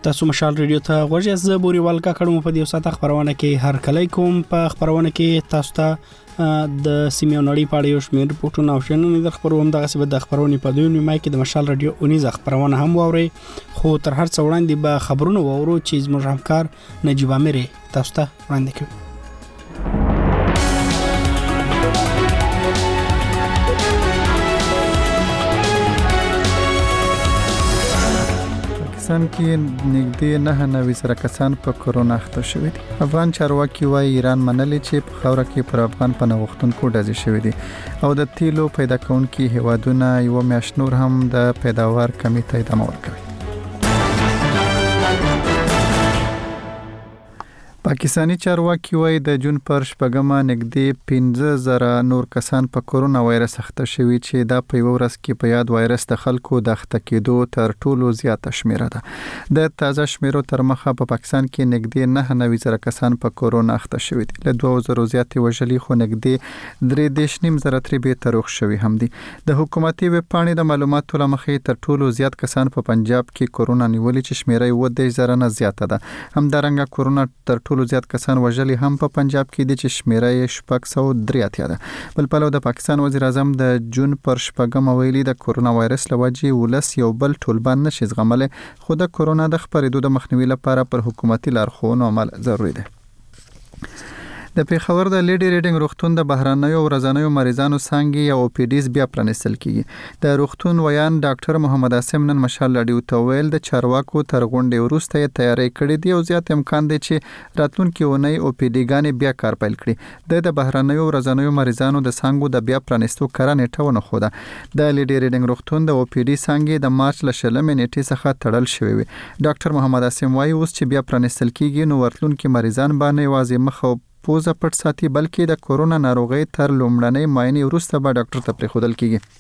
تاسو مشال ریډیو ته غوږی از بوريوال کا کډمو په دې وساته خبرونه کې هر کله کوم په خبرونه کې تاسو ته د سیمه نړۍ په اړه یو شمېر رپورټونه او شننې د خبرو هم دغه څه د خبرونه په دوی مای کې د مشال ریډیو اونیز خبرونه هم ووري خو تر هر څه وړاندې به خبرونه وورو چې زموږ همکار نجيب اميري تاسو ته وړاندې کوي. پاکستان کې نږدې 9 زره کسان په کرونا اخته شوي دي. افغان چارواکي وايي ایران منلي چې په خاوره کې پر افغان پناهغښتونکو ډزې شوي دي او د تیلو پیدا کوونکي هیوادونه یو میاشت نور هم د پیداوار کمی ته ادامه ورکوي. پاکستانی چارواکي وايي د جون پر شپږمه نږدې 15,000 نور کسان په کرونا وایرس اخته شوي چې دا په یو ورځ کې په یاد وایرس د خلکو د اخته کېدو تر ټولو زیاته شمیره ده. د تازه شمیرو تر مخه په پاکستان کې نږدې 9,000 کسان په کرونا اخته شوي دي. له 2,000 زیاتې وژلي خو نږدې 3.5 ترې به تروخ شوي هم دي. د حکومتي ویب پاڼې د معلوماتو لمخې تر ټولو زیات کسان په پنجاب کې کرونا نیولي چې شمیره 10,000 نه زیاته ده. همدارنګه کرونا تر ټولو زیات کسان وژلي هم په پنجاب کې دي چې شمیره 603 ده. بل پلو د پاکستان وزیر اعظم د جون پر شپږم ویلي د کرونا وایرس لوجې ولس یو بل ټولبان نشي زغمل خو د کرونا د خپرېدو د مخنیوي لپاره پر حکومتي لارښوونو عمل ضروری دی. د پیښور د لیډي ریډینګ روغتون د بهرانیو ورځنیو مریضانو څنګه او پی ډیز بیا پرانیستل کیږي. د روغتون ویان ډاکټر محمد عاصم نن مشال لډیو ته ویل د چارواکو تر غونډې وروسته تیاری کړې دی او زیات امکان دی چې راتلونکي ونی او پی ډی ګانې بیا کار پیل کړي. د بهرانیو ورځنیو مریضانو د څنګه د بیا پرانیستو کړه نیټه ونه خو ده. د لیډي ریډینګ روغتون د او پی ډی څنګه د مارچ ل 16 نیټې څخه تړل شوی وي. ډاکټر محمد عاصم وايي اوس چې بیا پرانیستل کیږي نو ورتلونکي مریضان باندې یوازې مخ پوزه پټ ساتي بلکې د کورونا ناروغي تر لومړنۍ معاینې وروسته به ډاکټر ته پریښودل کیږي.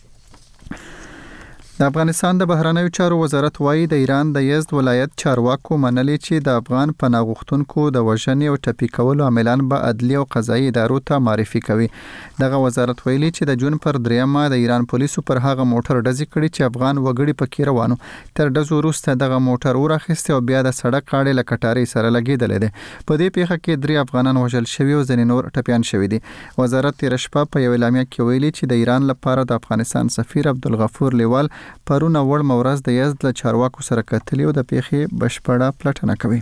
د افغانستان د بهرنیو چارو وزارت وايي د ایران د یزد ولایت چارواکو منلي چې د افغان پناهغښتونکو د وژنې او ټپي کولو عاملان به عدلي او قضایي ادارو ته معرفي کوي. دغه وزارت ویلي چې د جون پر 3 د ایران پولیسو پر هغه موټر ډزې کړي چې افغان وګړي پکې روانو. تر ډزو وروسته دغه موټر ورخسته او بیا د سړک غاړې له کټاري سره لګیدل دي. په دې پیښه کې 3 افغانان وژل شوي او ځینې نور ټپيان شوي دي. وزارت تیر شپه په یو اعلامیه کې ویلي چې د ایران لپاره د افغانستان سفیر عبدالغفور لیوال پرونه وړ مورز د یزد له چارواکو سره کتلی او د پیښې بشپړه پلټنه کوي.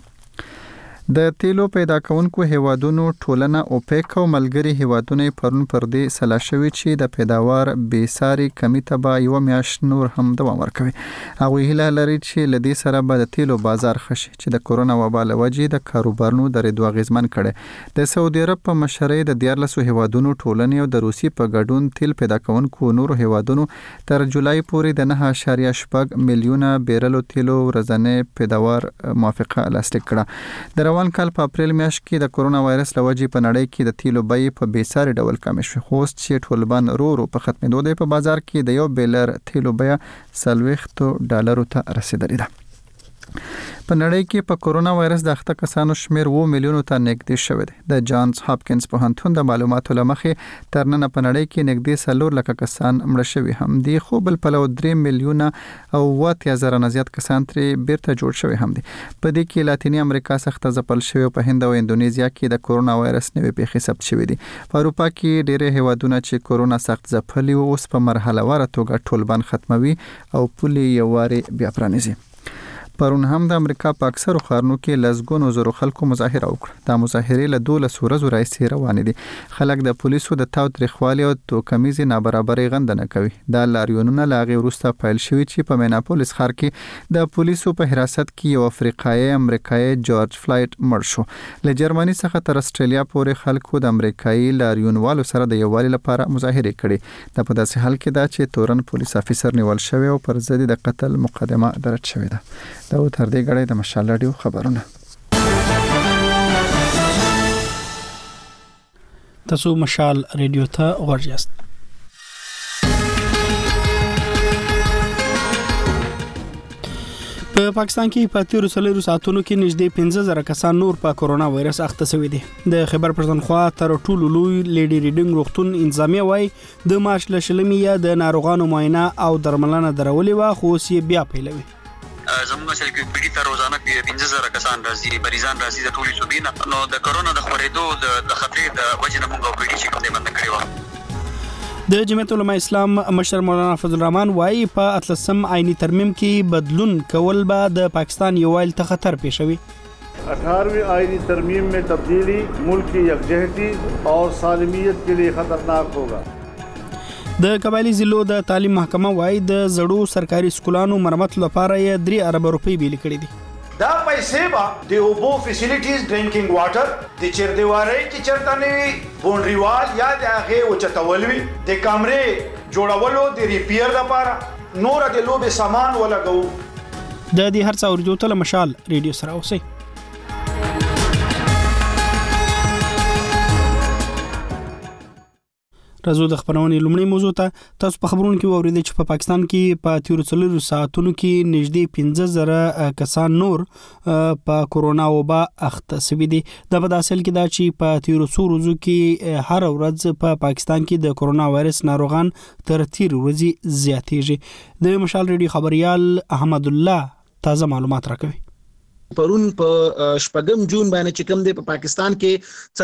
د تیلو پیدا کوونکو هیوادونو ټولنه اوپیک او ملګری هیوادونه پرون پر دې سلا شوي چې د پیداوار بیساري کمی ته به یو میاشت نور هم دوام ورکوي. هغه هیله لري چې لدې سره به د تیلو بازار خشي چې د کورونا وبا له وجې د کاروبارونو درېدو اغیزمن کړي. د سعودي عرب په مشرۍ د 14 هیوادونو ټولنې او د روسي په ګډون تیل پیدا کوونکو نورو هیوادونو تر جولای پورې د 9.8 میلیونه بیرلو تیلو ورځنی پیداوار موافقه لاسلیک کړه. روان کال په اپریل میاشت کې د کرونا وایرس لوجې په نړۍ کې د تیلو بیې په بیساري ډول کم شوې خو اوس چې ټولبان رو په ختمېدو دی په بازار کې د یو بیلر تیلو بیه $40 ته رسیدلې ده. په نړۍ کې په کرونا وایرس د اخته کسانو شمیر 2 میلیونو ته نږدې شوی دی. د جانز هاپکینز پوهنتون د معلوماتو لمخې تر نن په نړۍ کې نږدې 4 لک کسان مړه شوي هم دي خو بل پلو 3 میلیونه او 80,000 نه زیات کسان ترې بیرته جوړ شوي هم دي. په دې کې لاتینی امریکا څخه ځپل شوی په هند او اندونیزیا کې د کرونا وایرس نوې پیښې ثبت شوې دي. په اروپا کې ډېر هیوادونه چې کرونا سخت ځپلي او اوس په مرحله واره توګه ټولبان ختموي او پولي یواري بیا پرانیزي. پرون هم د امریکا په اکثرو ښارونو کې لزګونو زرو خلکو مظاهره وکړه. دا مظاهرې له 12 ورځو راهیسې روانې دي. خلک د پولیسو د تاوتریخوالي او توکمیزې نابرابرۍ غندنه کوي. دا لاریونونه له هغې وروسته پیل شوي چې په میناپولیس ښار کې د پولیسو په حراست کې یو افریقایي امریکایي جورج فلایډ مړ شو. له جرمني څخه تر استرالیا پورې خلکو د امریکایي لاریونوالو سره د یووالي لپاره مظاهرې کړې. دا په داسې حال کې ده چې تورن پولیس افیسر نیول شوی او پر ضد د قتل مقدمه درج شوې ده. دا تر دې غړې د مشال رادیو خبرونه. تاسو مشال ریډیو ته غوږ یاست. په پاکستان کې په تیرو څلورو ساعتونو کې نږدې 15,000 کسان نور په کرونا وایرس اخته شوي دي. د خیبر پښتونخوا تر ټولو لوی لیډي ریډینګ روغتون انتظامیه وايي د مارچ ل 16 د ناروغانو معاینه او درملنه درولې و خو اوس یې بیا پیلوي. زموږ اصل کې پیډي ته روزانه 15000 کسان راځي مریضان راځي د ټولي صوبې نه. نو د کرونا د خورېدو د خطرې د وجې نه موږ پیډي چې کوم دی بند کړی و. د جمعیت علماء اسلام مشر مولانا فضل الرحمن وايي په 18 آئینی ترمیم کې بدلون کول به د پاکستان یووالي ته خطر پېښوي. 18ویں آئینی ترمیم میں تبدیلی ملک کی یکجہتی اور سالمیت کے لیے خطرناک ہوگا. د قبایلی ضلعو د تعلیم محکمه وايي د زړو سرکاري سکولانو مرمت لپاره یې 3 ارب روپۍ بیل کړې دي. دا پیسې به د اوبو فیسیلیټیز ډرینکینګ واټر د چیردیوارۍ کې چرته نه وي بونډریوال یا د هغې وچتول وي د کمرې جوړولو د ریپیر لپاره نور د لوبې سامان ولګوو. د دې هر څه اورېدو ته له مشال ریډیو سره اوسئ. راځو د خبرونې لومړی موضوع ته. تاسو په خبرونو کې واورېدل چې په پاکستان کې په 13 ساعتونو کې نږدې 15000 کسان نور په کورونا وبا اخته شوي دي. دا په حاصل کې دا چې په 13 ورځو کې هر ورځ په پاکستان کې د کورونا وایرس ناروغان تر 13 ورځې زیاتېږي. د مشال ریډیو خبريال احمد الله تازه معلومات راکوي. پرون په شپږم جون باندې چې کوم دی په پاکستان کې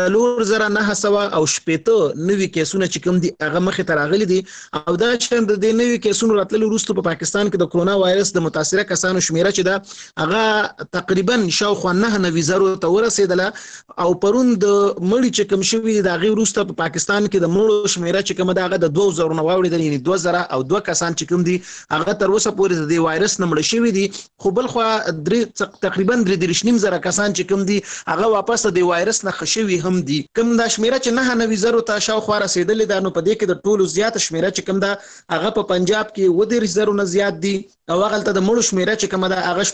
4900 او شپېته نوي کیسونه چې کوم دي هغه مخې ته راغلي دي او دا چې د دې نوي کیسونو راتللو وروسته په پاکستان کې د کورونا وایرس د متاثره کسانو شمیره چې دا هغه تقریبا شاوخوا 9000 ته ورسېدله او پرون د مړي چې کوم شوی د هغه وروسته په پاکستان کې د مړو شمیره چې کوم دا هغه د 2000 نه واوړي یعنی 2000 او 2 کسان چې کوم دي هغه تر اوسه پورې د وایرس نه مړ شوی دي. خو بل خو تقریبا 3.5 کسان چې کوم دي هغه واپس د وایرس نه خښوي هم دي. کوم دا شمیره چې 9000 ته شاوخوا رسیدلې ده نو په دې کې د ټولو زیات شمیره چې کوم دا هغه په پنجاب کې 1000 نه زیات دي او هغه ته د مړو شمیره چې کوم دا هغه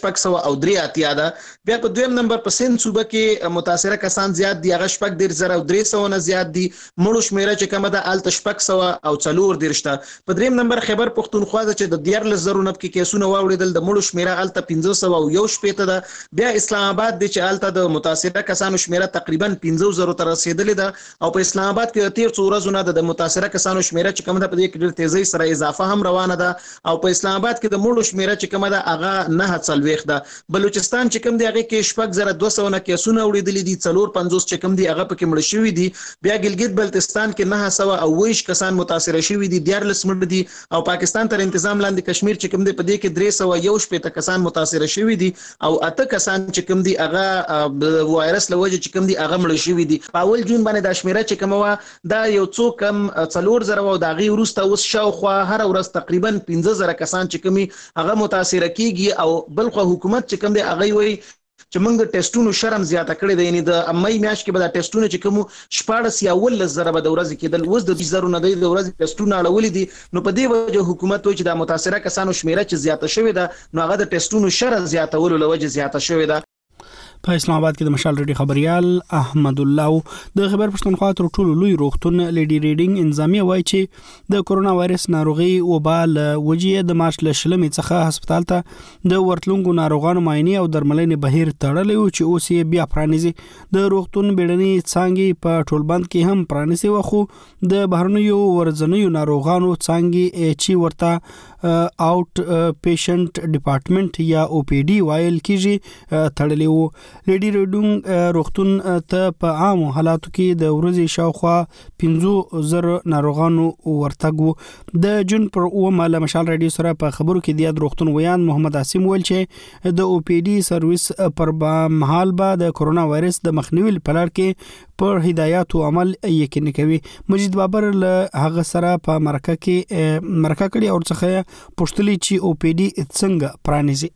603 ده. بیا په دویم نمبر په سند صوبه کې متاثره کسان زیات دي هغه 60300 نه زیات دي. مړو شمیره چې کوم دا الته 600 او 4 په دریم نمبر خیبر پختونخوا چې د 14000 نه کې کیسونه واوړېدل د مړو شمیره الته 500 او 1 ده. بیا اسلام آباد د چې الته د متاثره کسانو شمیره تقریبا 15000 ته رسیدلې ده او په اسلام آباد کې 13 ورځې نه د متاثره کسانو شمیره چې کوم ده په دې کې ډېر تیزی سره اضافه هم روانه ده او په اسلام آباد کې د مړو شمیره چې کوم ده هغه 940 ده. بلوچستان چې کوم دی هغه کې 6200 نه کیسونه وړېدلې دي 450 چې کوم دی هغه پکې مړ شوي دي. بیا ګلګت بلتستان کې 900 او 20 کسان متاثره شوي دي 14 مړ دي او پاکستان تر تنظیم لاندې کشمیر چې کوم دی په دې کې 311 کسان متاثره شوي دي او 8 کسان چې کوم دی هغه وایرس لوجه چې کوم دی هغه مړ شوي دي. په اول جون باندې د شمیره چې کوم وا دا یو څو کم 4000 او د غي ورسته اوس شاوخوا هر ورځ تقریبا 15000 کسان چې کومي هغه متاثره کیږي او بلخو حکومت چې کوم دی هغه وي چې موږ د ټیسټونو شرم زیاته کړې ده یعنی د مې میاشت کې به د ټیسټونو چې کوم 14 یا 11000 به د ورځې کېدل اوس د 20000 نه د ورځې ټیسټونه اړولې دي. نو په دې وجه حکومت وایي چې د متاثره کسانو شمیره چې زیاته شوې ده نو هغه د ټیسټونو شرم زیاتولو لوجه زیاته شوې ده. په اسلام آباد کې د مشال ریډیو خبريال احمد الله د خبر پښتونخوا تر ټولو لوی روغتون لیډي ریډینګ انځامي وایي چې د کورونا وایرس ناروغي وبال وجې د مارچ ل شلمې څخه هسپتال ته د ورتلونکو ناروغانو معاینه او درملنې بهیر تړلی او چې اوس یې بیا پرانیزي. د روغتون بیړني څانګې په ټولبند کې هم پرانیزي وخو د بهرنیو ورځنیو ناروغانو څانګې چې ورته آوټ پیشنټ ډپارټمنټ یا او پی ډي وایل کیږي تړلی وو. لیډي ریډینګ روغتون ته په عام حالاتو کې د ورځې شاوخوا 15000 ناروغانو ورتګ وو. د جون پر اومه له مشال ریډیو سره په خبرو کې د روغتون ویان محمد عاصم ویل چې د او پی ډي سرویس پر مهال به د کورونا وایرس د مخنیوي لپاره کې پر هدایت او عمل یقیني کوي. مجید بابر له هغه سره په مرکه کړي او څخه پښتلي چې او پی ډي څنګه پرانیزي.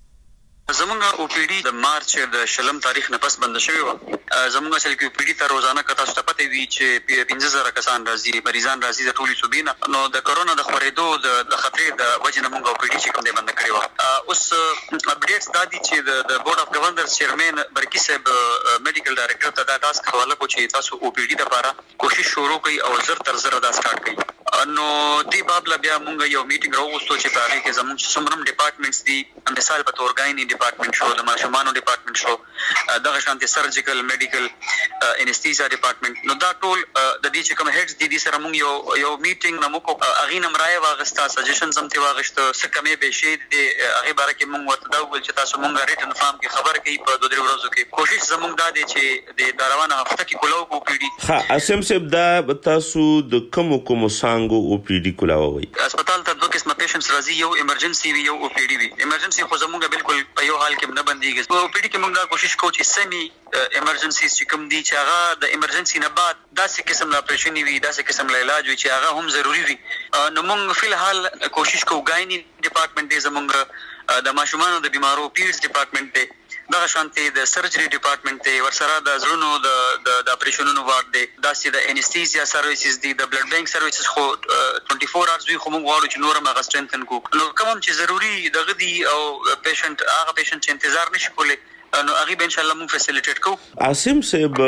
زمونږ او پی ډي د مارچ د شلم تاریخ نه پس بند شوی و. زمونږ اصل کې او پی ډي ته روزانه کته شپته وی چې 15000 کسان راځي مریضان راځي د ټولي صوبې نه. نو د کورونا د خورېدو د خطرې د وجې نه موږ او پی ډي چې کوم دی بند کړی و. اوس اپډیټس دا دي چې د بورډ اف گورنرز چیرمن برکی صاحب میډیکل ډایریکټر ته دا ټاسک حواله کو چې تاسو او پی ډي لپاره کوشش شروع کړئ او زر تر زر دا سٹارټ کړئ. نو دی باب لا بیا مونږ یو میټینګ راوغوښتو چې په هغه کې زموږ څومره ډپارټمنټس دي مثال په تور غایني ډپارټمنټ شو د ماشومانو ډپارټمنټ شو دغه شانتي سرجیکل میډیکل انستیزیا ډپارټمنټ نو دا ټول د دې چې کوم هډز دي سره مونږ یو میټینګ نمو کو اغه نمرای واغستا سجیشنز هم تی واغشت سکمې به شي د هغه باره کې مونږ ورته دا ویل چې تاسو مونږ ریټن فارم کې خبر کړئ په 2-3 ورځو کې کوشش زمونږ دا دی چې د روانه هفته کې کولو کو پیډي ها اسم سب دا تاسو د کوم سانګو او پیډي کولاوي هسپتال ته دوه قسمه پیشنټس راځي یو ایمرجنسي وي یو او پیډي وي ایمرجنسي خو زمونږ بالکل په یو حال کې نه بنديږي او پیډي کې مونږ دا کوشش کوو چې سمي ایمرجنسي چې کوم دي چې هغه د ایمرجنسي نه بعد داسې قسم لا اپریشن وي داسې قسم لا علاج وي چې هغه هم ضروری وي نو مونږ فی الحال کوشش کوو غایني ډپارټمنټ دې زمونږ د ماشومانو د بیمارو پیډز ډپارټمنٹ دی دغه شانتي د سرجري ډپارټمنٹ دی ورسره د زړونو د اپریشنونو وارډ دی داسې د انستیزیا سرویسز دی د بلډ بانک سرویسز خو 24 اورز وی خو موږ غواړو چې نورم هغه سترنتن کو نو کوم چې ضروری دغه دی او پیشنټ هغه پیشنټ چې انتظار نشي کولی نو هغه به ان شاء الله موږ فیسیلیټیټ کوو عاصم صاحب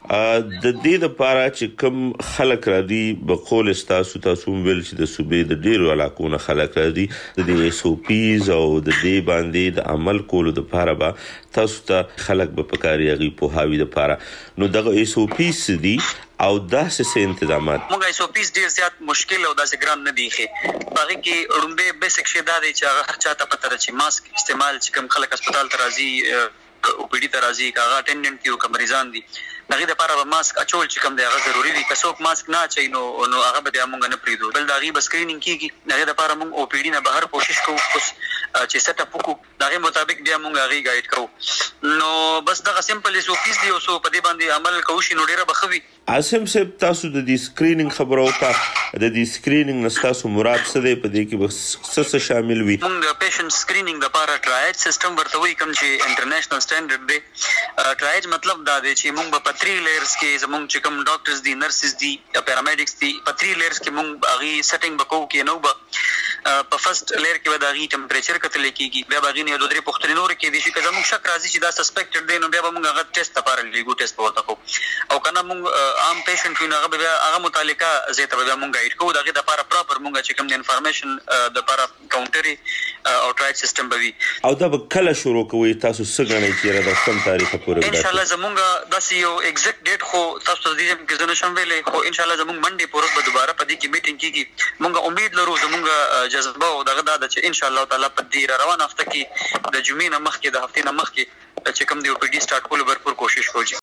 د دې لپاره چې کوم خلک را دي بقول تاسو ویل چې د صوبې د ډیرو علاقو نه خلک را دي د اس او پیز او د دې باندې د عمل کولو لپاره به تاسو ته خلک به پکاري غي په هاوی لپاره نو دغه اس او پیز دي او داسې تنظیمات موږ اس او پیز ډیر زیات مشکل او داسې ګران نه دي خې باقي کې اړومبه بیسیک شی دا دی چې هغه چاته پته چې ماسک استعمال چې کوم خلک هسپتال ته راځي او پیډي ته راځي کاغه اټینډنټ کیو کمریزان دي دغه لپاره به ماسک اچول چې کوم دی هغه ضروری دی که څوک ماسک نه اچي نو هغه به موږ نه پریدو بل دغه به سکرینینګ کیږي دغه لپاره موږ او پیډي نه بهر کوشش کوو چې سیټ اپ وکړو دغه مطابق بیا موږ هغه گایډ کوو نو بس دغه سمپل اس او پیس دی او سو په دې باندې عمل کوو شي نو ډیره بخوي عاصم صاحب تاسو د دې سکرینینګ خبرو کا د دې سکرینینګ نستاسو مراد څه دی په دې کې څه شامل وي موږ پیشنټ سکرینینګ لپاره ټرایج سیستم ورته وی کوم چې انټرنیشنل سټانډرډ دی ټرایج مطلب دا دی چې موږ په 3 لیئرز کې زموږ چې کوم ډاکټرز دي نرسز دي پیرامیډکس دي په 3 لیئرز کې موږ هغه سیټینګ وکړو کې نو په فرست لیر کې به دغه ټمپریچر کتل کېږي بیا باغینه د درې پختې نور کې دي چې زموږ شک راځي چې دا سسپیکټډ دی نو بیا به موږ هغه ټیسټ لپاره لیګو ټیسټ ورته کوو او کنه موږ عام پیشنټ وینه هغه متعلقه زیاته به موږ گایډ کوو دغه لپاره پراپر موږ چې کوم د انفارمیشن د لپاره کاونټري او ټرایج سیستم به وي او دا به کله شروع کوي تاسو څنګه غنئ چې را د کوم تاریخ پورې ان شاء الله زموږ داسې یو ایگزیکټ ډیټ خو تاسو ته دې کې زنه شم ویلې خو ان شاء الله زموږ منډي پورې به دوباره په دې کې میټینګ کیږي موږ امید لرو زموږ جذبه او دغه دا چې ان شاء الله تعالی په دې روان هفته کې د جمعې نه مخکې د هفتې نه مخکې چې کوم دی او پی ډی سٹارټ کول ورپور کوشش کوو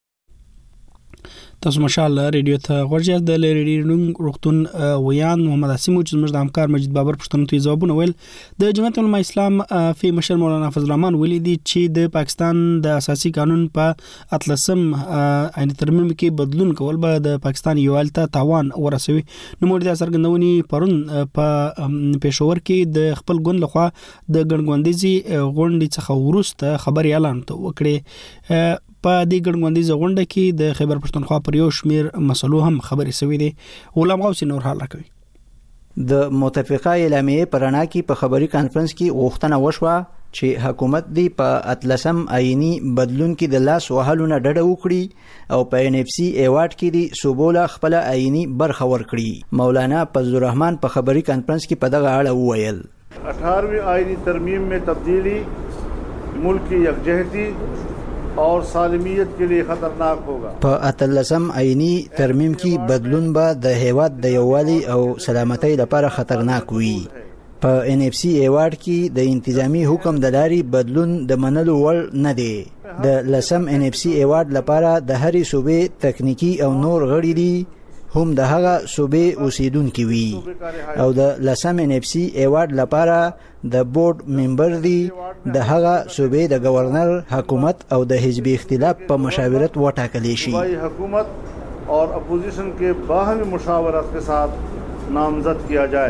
تاسو ماشاءالله ریډیو ته ورجه د ریډیو روغتون ویان محمد اسیم چې زموږ د همکار مجید بابر پښتنو ته جوابونه ویل د جمعیت علماء اسلام فی مشر مولانا فضل الرحمن ویلي دي چې د پاکستان د اساسي قانون په اتلسم عین ترمیم کې بدلون کول به د پاکستان یوالته تاوان ورسوي نو موږ د سرګندونی پرون په پېښور کې د خپل ګوند لخوا د ګڼګوندیزي غونډې څخه وروسته خبري اعلان وکړي په دې ګڼګوندیزه غونډه کې د خیبر پښتونخوا پر یو شمیر مسلو هم خبرې شوې دي غلام غوث نور حال راکوي د متفقه اعلامیه پرانا کې په خبري کانفرنس کې غوښتنه وشوه چې حکومت دی په اتلسم آئینی بدلون کې د لاس وهلو نه ډډه وکړي او په ان اف سی ایوارډ کې دی صوبوله خپل آئینی برخه ورکړي مولانا فضل الرحمن په خبري کانفرنس کې په دغه اړه وویل 18ویں آئینی ترمیم میں تبدیلی ملک کی یکجہتی اور سالمیت کے لیے خطرناک ہوگا په اتلسم آئینی ترمیم کې بدلون به د هیواد د یووالي او سلامتۍ لپاره خطرناک وي په ان اف سی ایوارډ کې د انتظامی حکم د لارې بدلون د منلو وړ نه دی د لسم ان اف سی ایوارډ لپاره د هرې صوبې تکنیکی او نور غړي دي هم د هغه صوبې اوسیدونکي وي او د لسم ان اف سی ایوارډ لپاره د بورډ ممبر دي د هغه صوبې د گورنر حکومت او د حزبی اختلاف په مشاورت وټاکل شي حکومت اور اپوزیشن کے باہمی مشاورت کے ساتھ نامزد کیا جائے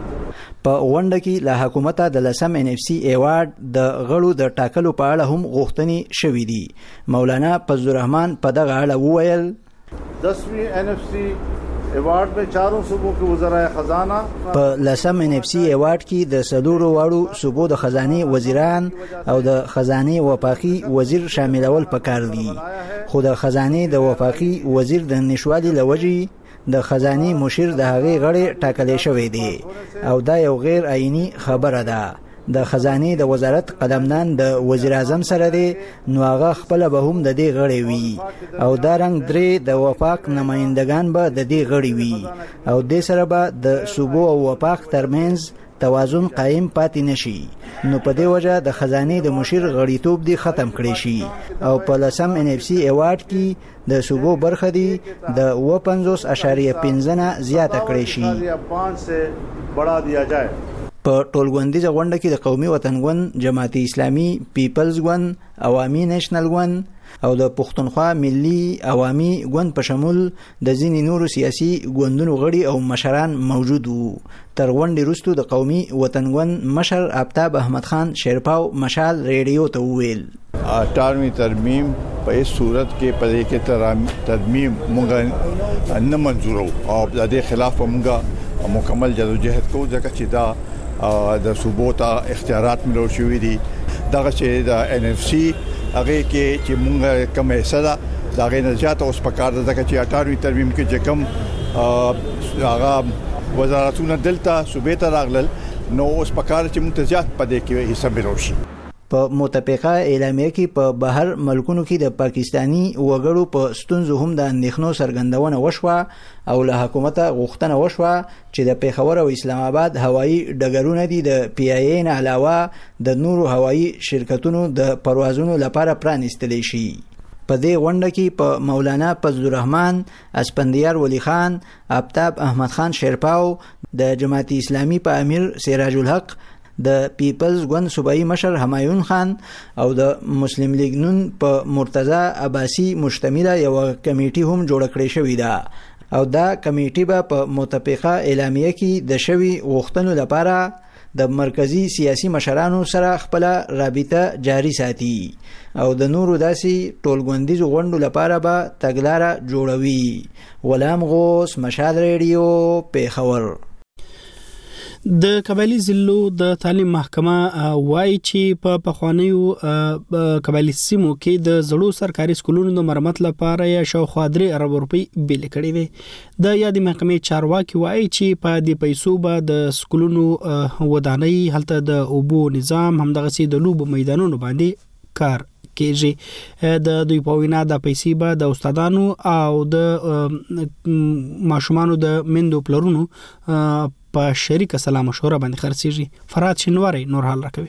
په غونډه کې له حکومت د لسم ان اف سی ایوارډ د غړو د ټاکلو په اړه هم غوښتنې شوې دي مولانا فضل الرحمن په دغه اړه وویل 10ویں این ایف سی ایوارډ میں چاروں صوبوں کے وزرائے خزانہ په لسم ان اف سی ایوارډ کې د سلورو واړو صوبو د خزانه وزیران او د خزانه وفاقي وزیر شاملول پکار دي خو د خزانه د وفاقي وزیر د نشوالي لوجي د خزاني مشیر د هغې غړي ټاکلی شوی دی او دا یو غیر آئینی خبره ده. د خزاني د وزارت قلمدان د وزیر اعظم سره دی نو هغه خپل به هم د دې غړي وي او دا رنګ درې د وفاق نمائندگان به د دې غړي وي او د سره به د صوبو او وفاق ترمنځ توازن قائم پاتې نشي. نو په دې وجه د خزاني د مشیر غړیتوب دی ختم کړي شي او په لسم NFC ایوارډ کې د صوبو برخه دی د 50.15 زیاته کړي شي. په ټولګوندیزه غونډه کې د قومي وطنګوند، جماعت اسلامي، پیپلز ګوند، عوامي نېشنل ګوند او د پښتونخوا ملي عوامي ګوند په شمول د ځینې نورو سیاسي ګوندونو غړي او مشران موجود وو. تر غونډې وروسته د قومي وطنګوند مشر آفتاب احمد خان شیرپاو مشال ریډیو ته وویل 18ویں ترمیم په هیڅ صورت کې په دې کې ترمیم مونږ نه منظورو او د دې خلاف مونږ مکمل جدوجہد کوو ځکه چې دا د صوبو ته اختیارات ملو شوې دي. دغه چې د NFC هغه کې چې مونږ کوم حصہ ده دا غي نه زیات اوس پکار ده ځکه چې 18ویں ترمیم کې چې کوم هغه وزارتونه دلته صوبې ته راغلل نو اوس پکار چې مونږ ته زیات پدې کې حصہ ملو شي. په متفقه اعلامیه کې په بهر ملکونو کې د پاکستانی وګړو په ستونزو هم د اندېښنو څرګندونه وشوه او له حکومت غوښتنه وشوه چې د پیښور او اسلام آباد هوایي ډګرونه دي د PIA نه علاوه د نورو هوایي شرکتونو د پروازونو لپاره پرانیستل شي. په دې غونډه کې په مولانا فضل الرحمن، اسپندیار ولی خان، آفتاب احمد خان شیرپاو، د جماعت اسلامي په امیر سراج الحق، د پیپلز ګوند صوبایي مشر همایون خان او د مسلم لیگ نون په مرتضی عباسی مشتمله یو کمیټي هم جوړ کړی شوې ده او دا کمیټي به په متفقه اعلامیه کې د شوی غوښتنو لپاره د مرکزی سیاسي مشرانو سره خپل رابطه جاری ساتي او د نورو داسي ټولګوندیزو غونډو لپاره به تګلاره جوړوي. غلام غوث، مشال ریډیو، پیښور. د قبایلی ضلعو د تعلیم محکمه وایي چې په پخوانیو قبایلی سیمو کې د زړو سرکاري سکولونو د مرمت لپاره یا شاوخوا 3 ارب روپۍ بیل کړي وي. د یادې محکمې چارواکي وایي چې په دې پیسو به د سکولونو ودانۍ، هلته د اوبو نظام، همدغسې د لوبو میدانونو باندې کار کېږي. د دوی په وینا د پیسې به د استادانو او د ماشومانو د مندو پلرونو په شریکه سلا مشوره باندې خرڅيږي. فرات شنواری نور حال راکوي.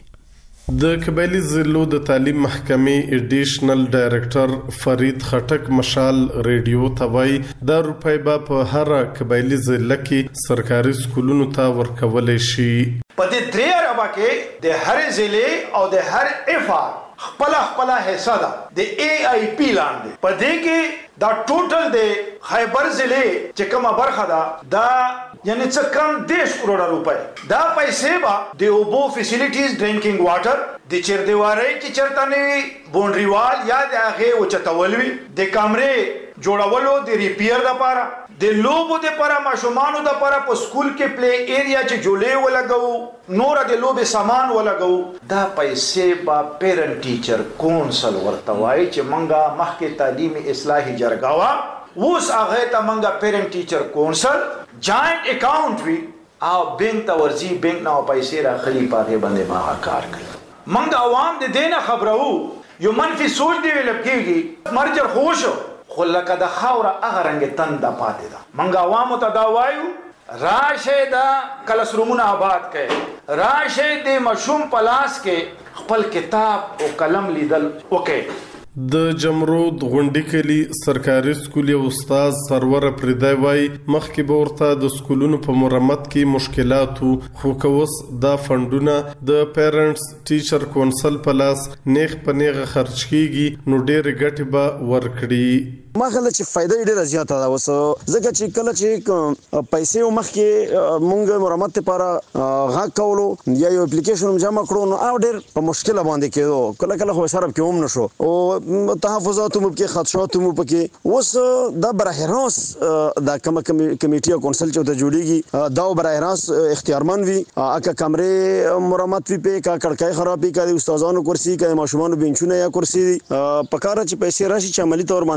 د قبایلی ضلعو د تعلیم محکمې ایډیشنل ډایریکټر فرید خټک مشال ریډیو ته وایي د روپۍ به په هر قبایلی ضلع کې سرکاري سکولونو ته ورکول شي. په دې 3 اربه کې د هر ضلع او د هر افا خپل حصہ ده د AIP لاندې. په دې کې دا ټوټل د خیبر ضلع چې کومه برخه ده دا یعنی څه کم 10 کروڑ روپے دا پیسې به د اوبو فیسیلیټیز ډرینکینګ واټر د چردیواري چې چرته نیوي بونډریوال یا د هغه او چتولوي د کمرې جوړولو د ریپیر لپاره د لوبو د لپاره ماشومانو د لپاره په سکول کې پلی ایریا چې جوړې ولګو نور د لوبې سامان ولګو دا پیسې با پیرنټ ټیچر کونسل ورته وای چې منګه مخکې تعلیمي اصلاحي جرګاوا اوس هغه ته منګه پیرنټ ټیچر کونسل جاینټ اکاؤنٹ وی او بینک ته ورځي بینک نه پیسې راخلي پاتې باندې ما کار کوي. منګه عوام د دینه خبرو یو منفي سوچ دی لګيږي مرجر خوشو خو لکه د خاوره هغه رنګ تند پاتې ده. منګه عوام ته دا وایو راشه دا کلاسرومونه آباد کړي، راشه د مشوم پلاس کې خپل کتاب او قلم لیدل وکړي. د جمرود غونډې کلی سرکاري سکول یو استاد سرور پردای وای مخکې به ورته د سکولونو په مرمت کې مشکلات خو کوس دا فندونه د پیرنټس ټیچر کونسل پلاس نیغ په نیغه خرج کیږي نو ډېر ګټه به ورکړي. ما خل چې فائدې ډېره زیاته ده وسو ځکه چې کله چې پیسې مخکې مونږ مرمت لپاره غا کولو یا یو اپلیکیشن جمع کړو نو او ډېر په مشکل باندې کېدو کله کله خو سره کې هم نشو او تحفظات مو کې خدشات مو پکې اوس دا براه راست دا کوم کمیټي او کونسل چې ته جوړیږي دا براه راست اختیارمن وي اګه کمرې مرمت وي په کا کړکای خرابې کا استادانو کرسي کا ماشومانو بنچونه یا کرسي پکاره چې پیسې راشي چې عملی تور باندې به عملی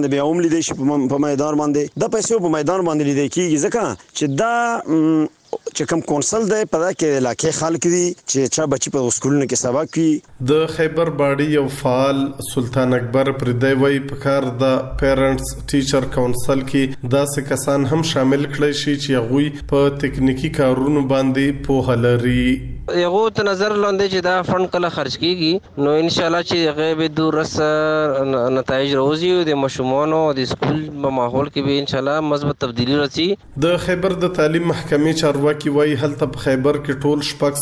لیدي شي په میدان باندې د پیسې په میدان باندې لیدي کیږي ځکه چې دا چې کوم کونسل دی په دا کې علاقې خلک دي چې چا بچي په سکولونو کې سبق کوي. د خیبر باډي یو فعال سلطان اکبر پردی وای په کار د پیرنټس ټیچر کونسل کې داسې کسان هم شامل کړي شي چې هغه په تکنیکی کارونو باندې په لري. یغه ته نظر لاندې چې دا فند کله خرج کیږي نو ان شاء الله چې غیب دورس نتایج راوځي او د مشمونو او د سکول په ماحول کې به ان شاء الله مثبت تبدیلی راسي. د خیبر د تعلیم محکمې چارواکي وایي هلته په خیبر کې ټول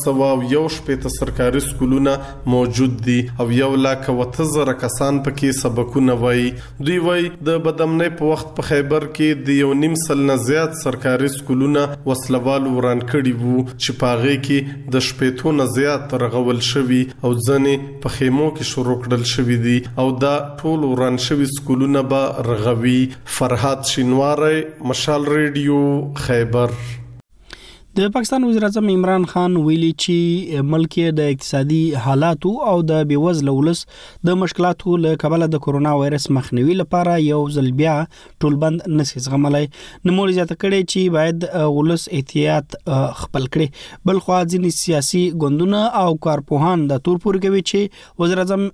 601 سرکاري سکولونه موجود دي او 1,70,000 کسان پکې سبقونه وایي. دوی وایي د بدامنۍ په وخت په خیبر کې د 1.5 سل نه زیات سرکاري سکولونه وسلوال وران کړي وو چې پاغه کې د شپېتو نه زیات رغول شوي او ځنې په خیمو کې شروع کړل شوي دي او دا ټول وران شوي سکولونه به رغوي. فرحات شینواری، مشال ریډیو، خیبر. د پاکستان وزیر اعظم عمران خان ویلي چې ملک د اقتصادي حالاتو او د بیوزله ولس د مشکلاتو له کبله د کورونا وایرس مخنیوي لپاره یو ځل بیا ټولبند نشي زغملای. نو زیاته کړي چې باید ولس احتیاط خپل کړي. بل خو ځینې سیاسي ګوندونه او کارپوهان د تور پور کوي چې وزیر اعظم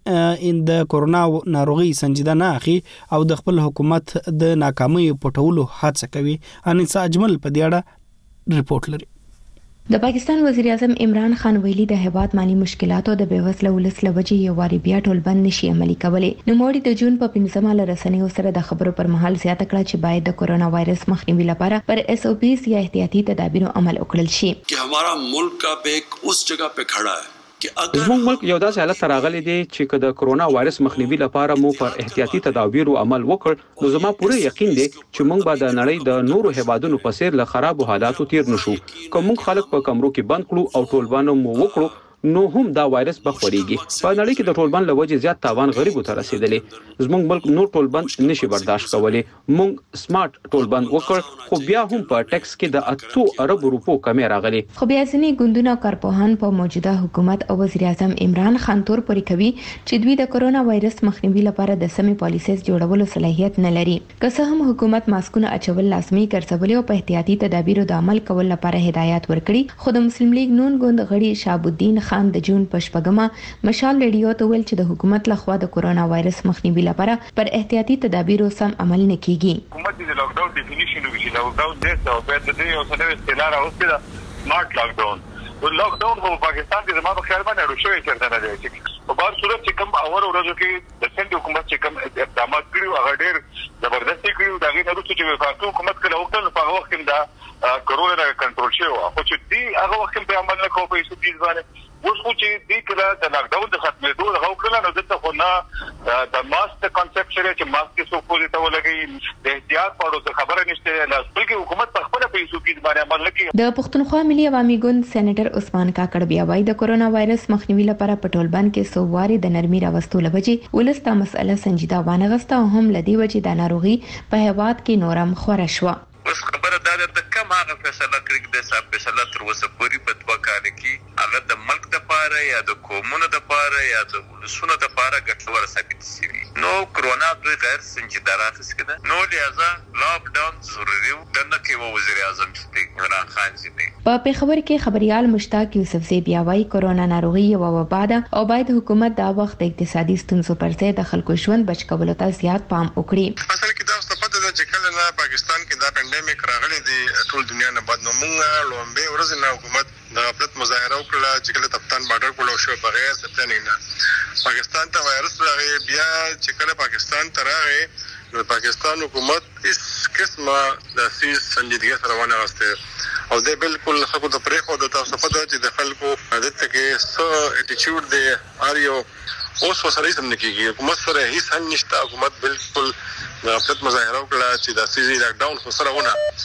د کورونا ناروغي سنجیده نه اخی او د خپل حکومت د ناکامۍ پټولو هڅه کوي. انیسا اجمل په دې اړه ریپورت لري. د پاکستان وزیر اعظم عمران خان ویلي د هیواد مالی مشکلاتو د بیوزله ولس لوجې یو واری بیا ټولبند نشي عملي کولای. نو موړي د جون په 15 ل رسنیو سره د خبرو پر مهال زیاته کړه چې باید د کورونا وایرس مخنیوي لپاره پر SOPs یا احتیاطي تدابیرو عمل وکړل شي. कि हमारा मुल्क का बैग उस जगह पे खड़ा है. زموږ ملک یو داسې حالت راغلی دی چې د کورونا وایرس مخنیوي لپاره مو پر احتیاطي تدابیرو عمل وکړ نو زما پوره یقین دی چې موږ به د نړۍ د نورو هیوادونو په څیر له خرابو حالاتو تیر نشو. که موږ خلک په کمرو کې بند کړو او ټولبانو مو وکړو نو هم دا وایرس به خوريږي. په نړۍ کې د ټولبند لوجې زیات تاوان غریبو ته رسیدلې. زموږ ملک نور ټولبند نشي برداشت کولی. موږ سمارټ ټولبند وکړ خو بیا هم په ټیکس کې د 8 ارب روپو کمی راغلي. خو بیا ځینې ګوندونه کارپوهان په موجوده حکومت او وزیر اعظم عمران خان تور پورې کوي چې دوی د کورونا وایرس مخنیوي لپاره د سمې پالیسۍ جوړولو صلاحیت نه لري. که څه هم حکومت ماسکونه اچول لازمي ګرځولي او په احتیاطي تدابیرو د عمل کول لپاره هدایت ورکړي. خو د مسلم لیگ نون ګوند غړي شهاب الدین خان د جون په شپږمه مشال ریډیو ته ویل چې د حکومت لخوا د کورونا وایرس مخنیوي لپاره پر احتیاطي تدابیرو سم عمل نه کیږي. حکومت د لاک ډاون ډیفینیشن وکړي. لاک ډاون دې او په دې یو څه استعاره اوسه سمارټ لاک ډاون. لاک ډاون په پاکستان کې زموږ په خیال باندې روشوي چرته نه دی. په بار صورت چې کوم اول ورځو کې د سند حکومت چې کوم اقدامات کړیو هغه ډېر زبردستي کړیو. دا غي نه روسو چې وفاقي حکومت کله وکړل په وخت کې دا کورونا کنټرول شو. خو چې دی هغه وخت په عمل نه کوي په هیڅ باندې اوس خو چې دې کله د لاک ډاون د ختمېدو د غوښتنه نو دته خو نه د ماسک کنسپټ سره چې ماسک څو پوزي ته ولګي د احتیاط په اړه خبره نشته. لاس بلکې حکومت په خپل پیسو کې باندې عمل نکړي. د پښتونخوا ملي عوامي ګوند سېنیټر عثمان کاکړ بیا وايي د کورونا وایرس مخنیوي لپاره په ټولبند کې سوواري د نرمي راوستو لوجې ولسته مسله سنجیده وانه غسته هم لدی وجې د ناروغي په هیواد کې نورم خوره شو. اوس خبره دا ده د کم هغه فیصله کړی د صاحب فیصله تر اوسه پورې په دوه کال کې هغه د ملک د پاره یا د قومونو د پاره یا د ولسونو د پاره ګټور ثابت شوی. نو کرونا دوی غیر سنجیده راخص کړه. نو لہذا لاک ډاون ضروري و د نکي وزیر اعظم عمران خان زی په پیښور کې خبريال مشتاق یوسف زی بیا وايي کورونا ناروغي یو وبا ده او باید حکومت دا وخت اقتصادي ستونزو پر ځای د خلکو ژوند بچ کولو ته زیات پام وکړي. اصل کې دا ستفاده ده چې کله نه پاکستان کې دا پاندیمیک راغلی دی ټول دنیا نه بعد نو موږ لومبه ورځ نه حکومت د غفلت مظاهره وکړه چې کله تفتان بارډر کولو شو بغیر سپټنګ نه پاکستان ته وایرس راغی. بیا چې کله پاکستان ته راغی نو پاکستان حکومت هیڅ قسمه د سیس سنجیدګي سره ونه غوښته او د بالکل خلکو د پریخو د تاسو په دغه چې د خلکو عادت کې سو اټیټیوډ دی اریو اوس وسره سم نکېږي. حکومت سره هیڅ هم نشته. حکومت بالکل د خپل مظاهره وکړه چې د سیزي لاک ډاون خو سره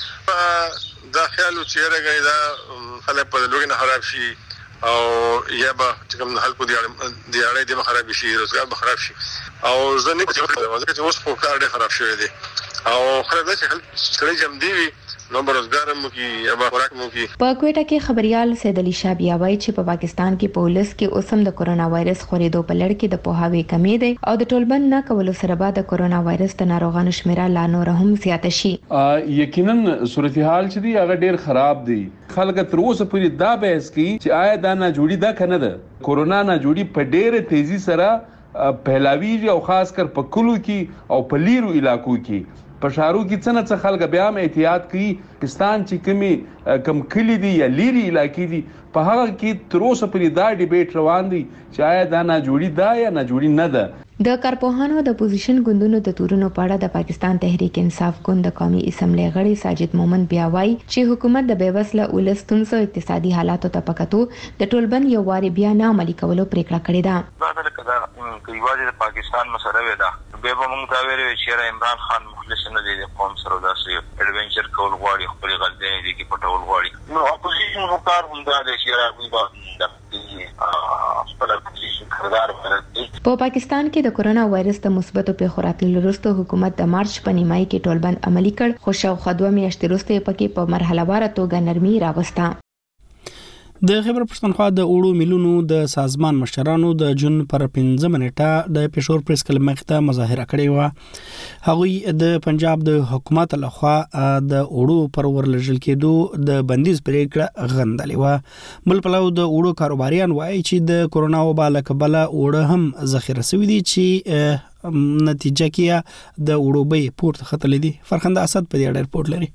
ونه دا خیال چې راغی دا خلک په لوګي نه خراب شي او یا به چې کوم خلکو دی اړې د خراب شي روزګار به خراب شي او ځنې چې اوس خو کار ډېر خراب شوی دی او خلک چې خلک جمع دی نو برزګار مو کی یا خوراک مو کی. په کوټه کې خبريال سید علي شاه بیا وایي چې په پاکستان کې پولیس کې اوسم د کورونا وایرس خورېدو په لړ کې د پوهاوي کمی دی او د ټولبند نه کولو سره به د کورونا وایرس د ناروغانو شمیره لا نور هم زیات شي. یقینا صورتحال چې دی هغه ډیر خراب دی. خلک تر اوسه پورې دا بحث کوي چې آیا دا نه جوړي دا کنه ده. کورونا نه جوړي په ډیره تیزی سره پهلاویږي او خاص کر په کلو کې او په لیرو علاقو کې په شهرو کې څنګه خلک بیا هم احتیاط کوي. پاکستان چې کم کلی دي یا لیري علاقې دي په هغه کې تر اوسه پورې دا ډیبیټ روان دی چې آیا دا نه جوړي دا یا نه جوړي نه ده. د کارپوهانو د اپوزیشن ګوندونو د تورونو په اړه د پاکستان تحریک انصاف ګوند د قومي اسمبلی غړي ساجد مومن بیا وایي چې حکومت د بیوسله ولستونسو اقتصادي حالاتو ته پکاتو د ټولبند یو واری بیا نه عملي کولو پریکړه کړې ده. دا یوازې د پاکستان مسله ده. به موږ دا ویل چې عمران خان مخلص نه دی د قوم سره داسې اډونچر کول غواړي خپل غلطۍ دي کې پټول غواړي. نو اپوزیشن وکړ هم دا د شیراغي باندې خپل اپوزیشن کردار ورته. په پاکستان کې د کورونا وایرس د مثبتو پیښو راتللو وروسته حکومت د مارچ په نیمایي کې ټولبند عملي کړ خو شاوخوا 2 میاشتې وروسته پکې په مرحله واره توګه نرمي راوسته. د خیبر پښتونخوا د اوړو میلونو د سازمان مشرانو د جون پر 15 منټه د پېښور پریس کلب مخته مظاهره کړې و. هغوی د پنجاب د حکومت لخوا د اوړو پر ورلژل کېدو د بندیز پریکړه غندلې و. بل پلو د اوړو کاروباریان وایي چې د کورونا وبا له کبله اوړه هم ذخیره شوي دي چې نتیجه کې د اوړو بیې پورته ختلې دي. فرخنده اسد په دې اړه رپورټ لري.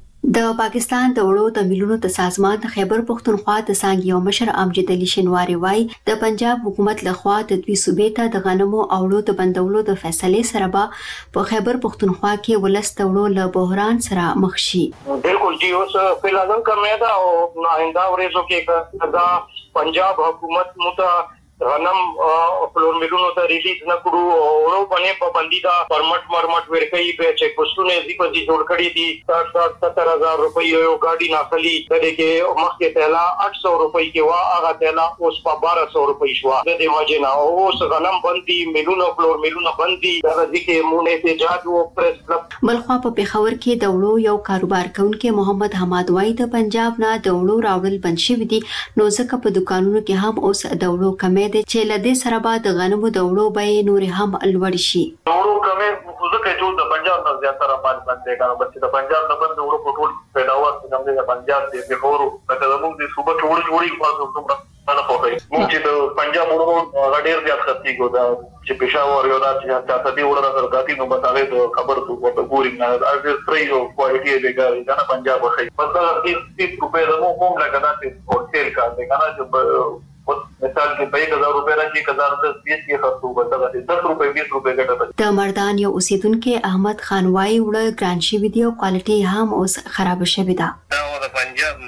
د پاکستان د وړو د میلونو د سازمان د خیبر پښتونخوا د څنګه یو مشر امجد علي شینواری وایي د پنجاب حکومت لخوا د دوی صوبې ته د غنمو او وړو د بندولو د فیصلې سره به په خیبر پښتونخوا کې ولست وړو له بحران سره مخ شي. بالکل جی اوس په لازم کرنے دا او آئندہ ورځو کې دا پنجاب حکومت متا غنم فلور میلونو ته ریلیز نه کړو او ورو باندې پابندي دا پرمټ ورکړي په چیک پوسټونه دي په دې جوړ کړی دي 60,000 روپۍ یو ګاډي ناخلي د دې کې مخکې تهلا 800 روپۍ کې وا هغه تهلا اوس په 1200 روپۍ شو د دې وجه نه اوس غنم بندي میلونو فلور میلونو بندي د دې کې مونږ احتجاج او پریس کلب. بلخوا په پیښور کې د وړو یو کاروبار کوونکي محمد حماد وای د پنجاب نه د وړو راوړل بند شوی دي نو ځکه په دکانونو کې هم اوس د وړو کمې د چې لدې سره بعد غنمو د وړو بیې نور هم لوړ شي. وړو کمې خو ځکه چې د پنجاب نه زیاتره مال باندې کار بس د پنجاب نه بند وړو په ټول پیداوار څنګه د پنجاب د پیښورو په زموږ د صوبه کې وړي په څومره نه پوهیږي. موږ چې د پنجاب وړو غډیر زیات خرڅي کو دا چې پېښور یو دا چې تاسو دې وړو درګاتی نو بتاوي د خبر څه په ګوري نه از پرې یو کوالټي دی ګاري دا پنجاب وخی په دا 30 روپے د موږ لګا دا چې هوټل کا دی کنه چې مثال کې 1000 روپے راځي 1020 کې خرڅو بتا 10 روپے 20 روپے ګټه. د مردان یو اوسیدونکو احمد خان وای وړ ګران شي ویډیو کوالټي هم اوس خراب شوی دا. د پنجاب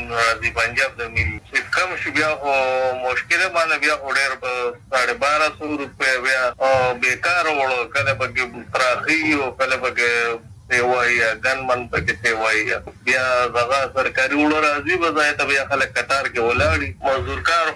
د پنجاب د ملي کم شو بیا خو مشکل باندې بیا ډېر په 1250 روپے بیا بیکار وړو کله به تراخي او کله به سیوای ګن من پکې سیوای بیا زغه سرکاري وړو راځي بځای ته بیا خلک قطار کې ولاړی مزدورکار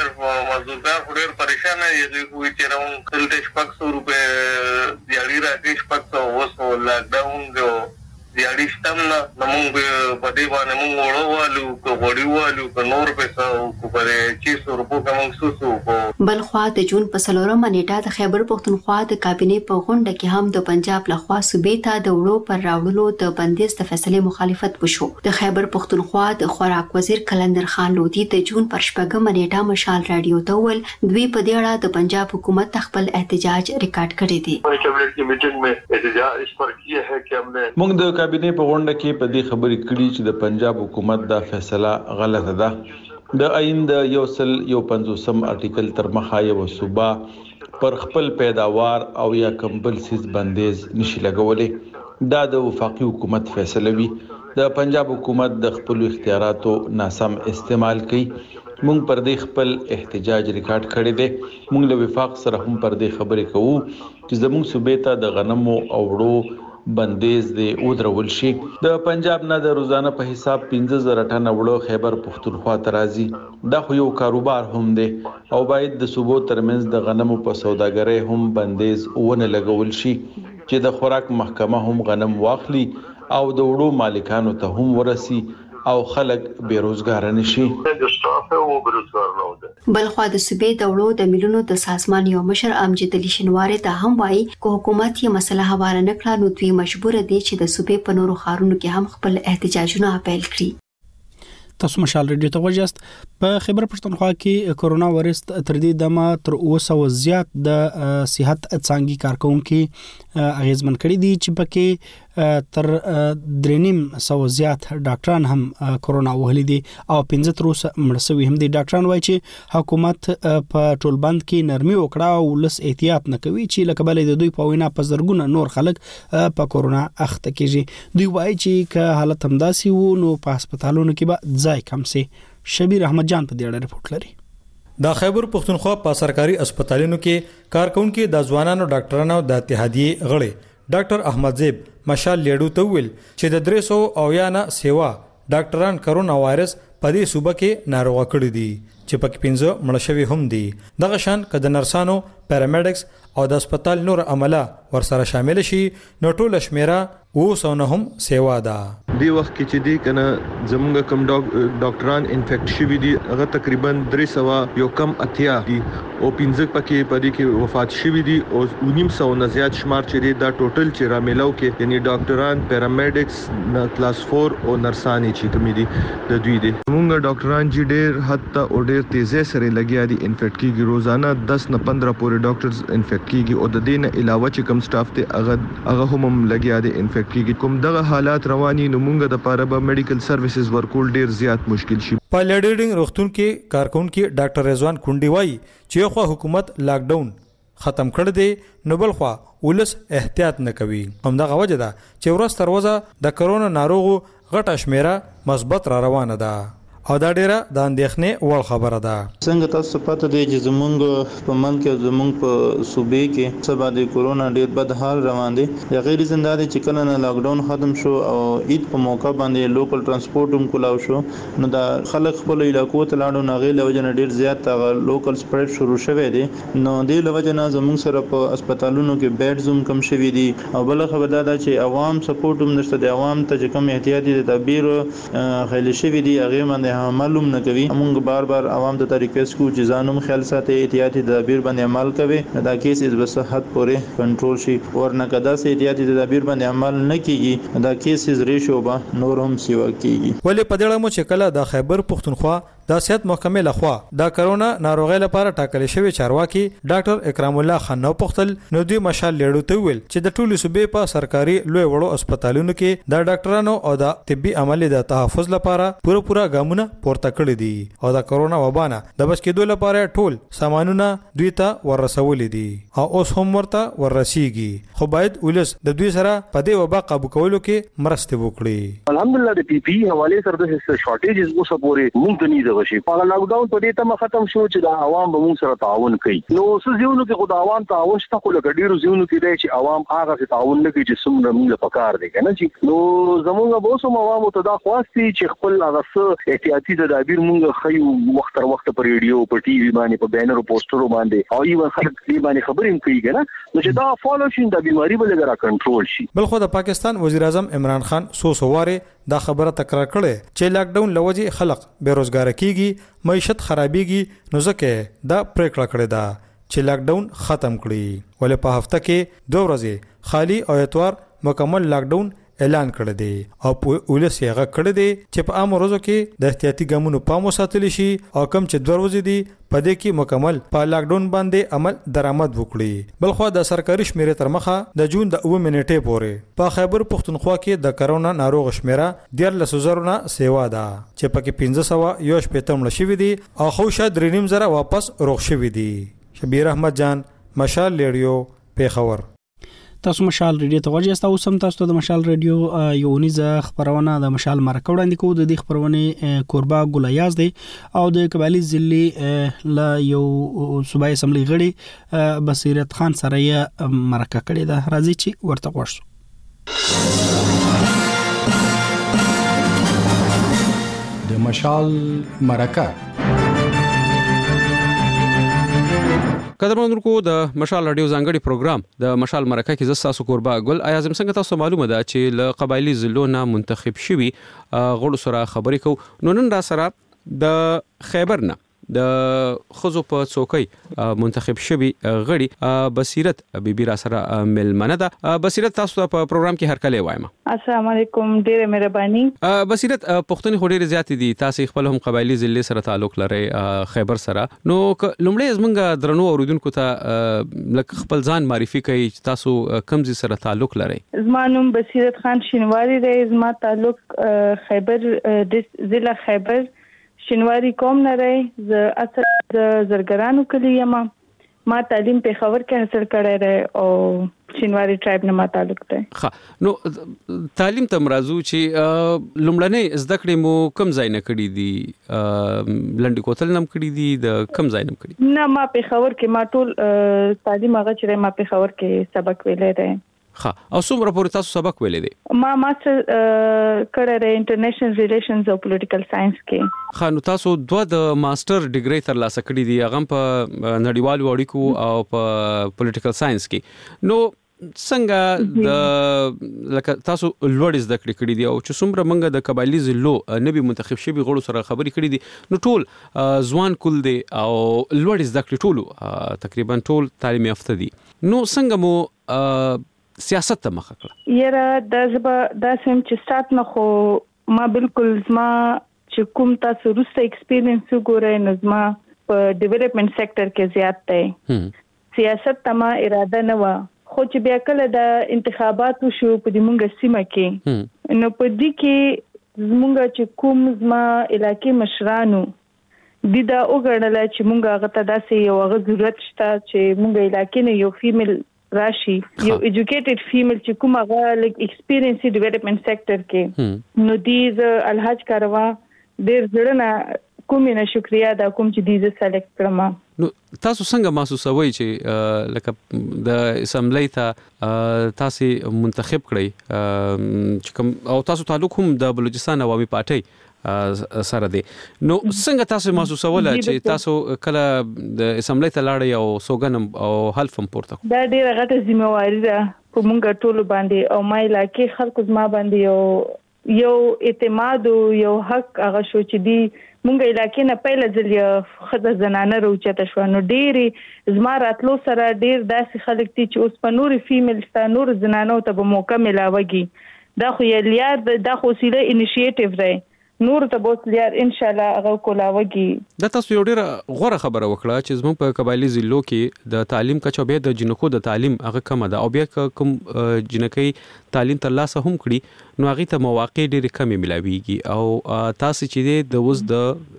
ډېر پریشان دي کوی چې راون 300 روپے دیاړي راځي 500 اوس لاک ډاون دی دیاړي شتم نه موږ په دې باندې موږ وړو کو وړو کو نور پیسې کو پرې 600 روپے کوم سوسو. بلخوا د جون په 4 منېټه د خیبر پښتونخوا د کابینې په غونډه کې هم د پنجاب لخوا صوبې ته د وړو پر راوړلو د بندیز د فیصلې مخالفت وشو. د خیبر پښتونخوا د خوراک وزیر کلندر خان لودي د جون پر 4 منېټه مشال رادیو ته ول دوی په دې اړه د پنجاب حکومت خپل احتجاج ریکارډ کړی دی. کابینې کې میټینګ میں احتجاج اس پر کیا ہے کہ ہم نے موږ د کابینې په غونډه کې په دې خبرې کړې چې د پنجاب حکومت دا فیصله غلطه ده. د آئین د 150 آرټیکل تر مخه یو صوبه پر خپل پیداوار او یا کمبل سیز بندیز نشي لګولې. دا د وفاقي حکومت فیصله وی. د پنجاب حکومت د خپل اختیاراتو ناسم استعمال کوي. مونږ پر دې خپل احتجاج ریکارډ کړی دی. مونږ له وفاق سره هم پر دې خبرې کوو چې زموږ صوبې ته د غنمو او وړو بندیز دی او درول شي. د پنجاب نه د روزانه په حساب 15000 ټن وړو خیبر پښتونخوا ته راځي. دا خو یو کاروبار هم دی او باید د صوبو ترمنځ د غنمو په سوداګرۍ هم بندیز ونه لګول شي چې د خوراک محکمه هم غنم واخلي او د وړو مالکانو ته هم ورسي او خلک بیروزګار نشي. بلخوا د صوبې د وړو د ملونو د سازمان یو مشر امجد علي شنواری ته هم وایي چې حکومت یې مسله حواله نه کړه نو دوی مجبور دي چې د صوبې په نورو ښارونو کې هم خپل احتجاجونه پیل کړي. تاسو مشال ریډیو ته وژاست. په خیبر پښتونخوا کې کرونا وایرس تر دې دمه تر 200 زیات د صحت څانګي کارکونکو اغیزمن کړي دي چې پکې تر 3.5 زیات ډاکټران هم کرونا وهلي دي او 15 تر اوسه مړ شوي هم دي. ډاکټران وایي چې حکومت په ټولبند کې نرمي وکړه او لس احتیاط نه کوي چې لکه بلې د دوی په وینا په زرګونه نور خلک په کرونا اخته کیږي. دوی وایي چې که حالت همداسي وو نو په هسپتالونو کې به ځای کم سي. شبیر احمد جان په دې اړه رپورټ لري. د خیبر پښتونخوا په سرکاري هسپتالونو کې کارکونکو د ځوانانو ډاکټرانو د اتحادیې غړي ډاکټر احمد زیب مشال لیډو ته ویل چې د 300 او یا نه سیوا ډاکټران کرونا وایرس په دې صوبه کې ناروغ کړي دي چې پکې 15 مړ شوي هم دي. دغه شان کده نرسانو پیرامیډکس او د هسپتال نور عمله ورسره شامل شي نو ټول شمیره اوسو نه هم سیوا ده. دی وخت کې چې دی کنه زمونږ کم ډاکټران انفیکټ شوي دي هغه تقریبا 300 یو کم اتیا دي او 15 پکې پدې کې وفات شوي دي او 900 نه زیات شمار چې دا ټوټل چې را ملاو کې یعنی ډاکټران پیرامیډکس کلاس 4 او نرسانی چې کوم دي د دوی دي. زمونږ ډاکټران چې ډېر حتی او ډېر تیزه سره لګیا دي انفیکټ کیږي روزانه 10 نه 15 پورې ډاکټرز انفیکټ کیږي او د دې نه علاوه چې کم سټاف ته هغه هم لګیا دي انفیکټ کیږي. کوم دغه حالات رواني نو موږ د پاره به میډیکل سرویسز ورکول ډیر زیات مشکل شي. په لیډینګ روغتون کې کارکونکو ډاکټر رضوان کونډي وایي چې خو حکومت لاک ډاون ختم کړ دی نو بل خو ولس احتیاط نه کوي. همدغه وجه ده چې ورځ تر ورځه د کرونا ناروغو غټه شمیره مثبت را روانه ده او دا ډیره د اندېښنې وړ خبره ده. څنګه تاسو پته دی چې زمونږ په ملک کې زمونږ په صوبې کې سبا د کرونا ډیر بد حال روان دي. د غیر زندادي چې کله نه لاک ډاون ختم شو او عید په موقع باندې لوکل ترانسپورت هم کولاو شو نو دا خلک خپل علاقو ته لاړو نه غي لوجنه ډیر زیات لوکل سپریډ شروع شوه دي نو د لوجنه زمونږ سره په هسپتالونو کې بیډ زوم کم شوي دي او بل خبر دا چې عوام سپورټ هم نشته. د عوام ته چې کوم احتیاطي تدابیر خېل شوي دي هغه باندې معلوم نه کوي. موږ بار بار عوام ته ریکوست کوو چې ځانوم خیال ساتي احتیاطي تدابیر باندې عمل کوي دا کیسز به صحت پورې کنټرول شي ورنه کدا سي احتیاطي تدابیر باندې عمل نه کیږي دا کیسز ریشو به نور هم سیوا کیږي. ولې په دې اړه مو چې کله د خیبر پښتونخوا د صحت محکمې لخوا د کرونا ناروغۍ لپاره ټاکل شوی چارواکي ډاکټر اکرام الله خان نو پختل نو دوی مشال لیډو ته ویل چې د ټولو صوبې په سرکاري لوی وړو هسپتالونو کې د ډاکټرانو او د طبي عملي د تحفظ لپاره پوره ګامونه پورته کړی دي او د کرونا وبانه د بچ کېدو لپاره ټول سامانونه دوی ته ورسول دي او اوس هم ورته ورسیږي خو باید ولس د دوی سره په دې وبا قابو کولو کې مرسته وکړي. الحمدلله د پی پی حواله سره د شارټیجز اوس پورې مونږ نه شي. په لاک ډاون په دې ته ختم شو چې د عوام به موږ سره تعاون کوي نو څه ځینو کې خدای عوام تعاون شته خو لکه ډیرو ځینو کې دی چې عوام هغه تعاون نه کوي چې څومره موږ پکار دي کنه چې نو زموږ به اوس عوام ته دا خواستي چې خپل هغه احتیاطي تدابیر موږ خيو وخت تر وخت په ریډیو په ټي وي باندې په بینر او پوسټرو باندې او یو خلک دې باندې خبرې کوي کنه نو چې دا فالو شي د بیماری بل غره کنټرول شي. بل خو د پاکستان وزیر اعظم عمران خان سوسواره دا خبره تکرار کړي چې لاک ډاون لوجه خلک بیروزګار کیږي معیشت خرابېږي نو ځکه دا پریکړه کړې ده چې لاک ډاون ختم کړي. ولې په هفته کې 2 ورځې خالی او اتوار مکمل لاک ډاون اعلان کړی دی او ولس یې هغه کړی دی چې په عام ورځو کې د احتیاطي ګامونو پام وساتل شي او کم چې 2 ورځې دي په دې کې مکمل په لاک ډاون باندې عمل درآمد وکړي. بلخو د سرکاري شمیره تر مخه د جون د 9 منټې پورې په خیبر پښتونخوا کې د کرونا ناروغ شمیره 13,000 نه سیوا ده چې پکې 1500 یو شپې تمړ شوی دي او خو شاید 3,000 واپس روغ شوی دي. شبیر احمد جان مشال ریډیو پیښور. تاسو مشال ریډیو ته ورجاست او سم تاسو د مشال ریډیو یو نيزه خبرونه د مشال مرکه وړاندې کوو. د دې خبرونه کوربا ګولیاز دی او د کبالي ضلع لا یو صوبایي اسمبلی غړي بصیرت خان سره یې مرکه کړې ده. راځي چې ورته ورسو. د مشال مرکه قدرمنونکو د مشال رادیو ځانګړي پروګرام د مشال مرکه کې زساسو قربا ګل اعظم څنګه تاسو معلومه ده چې ل قبایلی ضلعو نه منتخب شوي غړو سره خبرې کو نو نن را سره د خیبر نه د خزو په څوکۍ منتخب شوي غړي بصیرت بیبي را سره ملمنه ده. بصیرت تاسو په پروګرام کې هر کله وایم. السلام علیکم، ډیره مهرباني. بصیرت پښتون خو ډیره زیات دي، تاسو خپل هم قبایلی ضلع سره تعلق لري خیبر سره، نو لومړی زمونږ درنو اوریدونکو ته لکه خپل ځان معرفي کوي چې تاسو کوم ځای سره تعلق لري. زما نوم بصیرت خان شینواری دی، زما تعلق خیبر ضلع خیبر شینواری قوم نه دی. زه اصل د زرګرانو کلی یم. ما تعلیم په خبر کې حاصل کړی دی او شینواری ټرایب نه ما تعلق دی. ښه، نو تعلیم ته مرزو چې لومړنۍ زده کړې مو کوم ځای نه کړې دي؟ لنډ کوتل نم کړې دي، د کوم ځای نم کړې؟ نه، ما په خبر کې ما ټول تعلیم هغه چې ما په خبر کې سبق ویلې دی. ها، او څومره پورې تاسو سبق ویلې دي؟ ما ماستر کړی دی انټرنیشنل ریلیشنز او پولیټیکل ساينس کې. ها، نو تاسو دوه د ماستر ډیګری ترلاسه کړې دي، هغه په نړیوالو اړیکو او په پولیټیکل ساينس کې. نو څنګه د لکه تاسو لوړ زده کړې دي او چې څومره منګه د قبایلی ضلعو نبی منتخب شوي غړو سره خبرې کړې دي، نو ټول ځوان کول دي او لوړ زده کړې ټول تقریبا ټول تعلیم یافته دي. نو څنګه مو سیاست ته مخه کړه؟ یاره دا سم چې سٹارټ نه خو ما بالکل زما چې کوم تاسو روسته ایکسپیرینس وګورئ نو زما په ډیولپمنٹ سېکټر کې زیات دی. سیاست ته ما اراده نه و، خو چې بیا کله د انتخاباتو شو په دې مونږه سیمه کې، نو په دې کې زمونږ چې کوم زما علاقې مشرانو د دا وګڼل چې مونږه غته داسې یو غو ضرورت شته چې مونږه علاقې نه یو فیمیل راشي، یو ایجوکیټډ فیمیل چې کوم هغه لایک ایکسپیرینس ډیولپمنٹ سېکټر کې. نو دې الحاج کاروا ډېر زړه کوم نه شکریا دا کوم چې دې سلیکټ کړم. نو تاسو څنګه محسوسوي چې لکه د اسمبلی ته تاسو منتخب کړئ چې کوم او تاسو تعلق هم د بلوچستان عوامي پارټي سره دی، نو څنګه تاسو محسوسوله چې تاسو کله د اسمبلی ته لاړئ او سوګن او حلف هم پورته کړ؟ دا ډیره غټه ذمہواری ده په مونږ ټول باندې او ما علاقې خلکو زما باندې یو اعتماد او یو حق هغه شو چې دی مونږ علاقې نه پهله ځل خزه زنانه روچته شو. نو ډېری زما راتلو سره ډېر داسې خلک دي چې اوس په نور فیمیل ستا نور زنانو ته به موقع ملاوږي. دا خو یې لیار دا خو سیله انیشیټیو دی، نور ته بوت لیار ان شاء الله هغه کولاوږي. دا تاسو یو ډیره غوړه خبره وکړه چې زموږ په قبایلی ضلعو کې د تعلیم کچه بیا د جنکو د تعلیم هغه کم ده او بیا کوم جنکې تعلیم ترلاسه هم کړي نو هغه ته مواقع ډیره کمې ملاويږي. او تاسو چې د اوس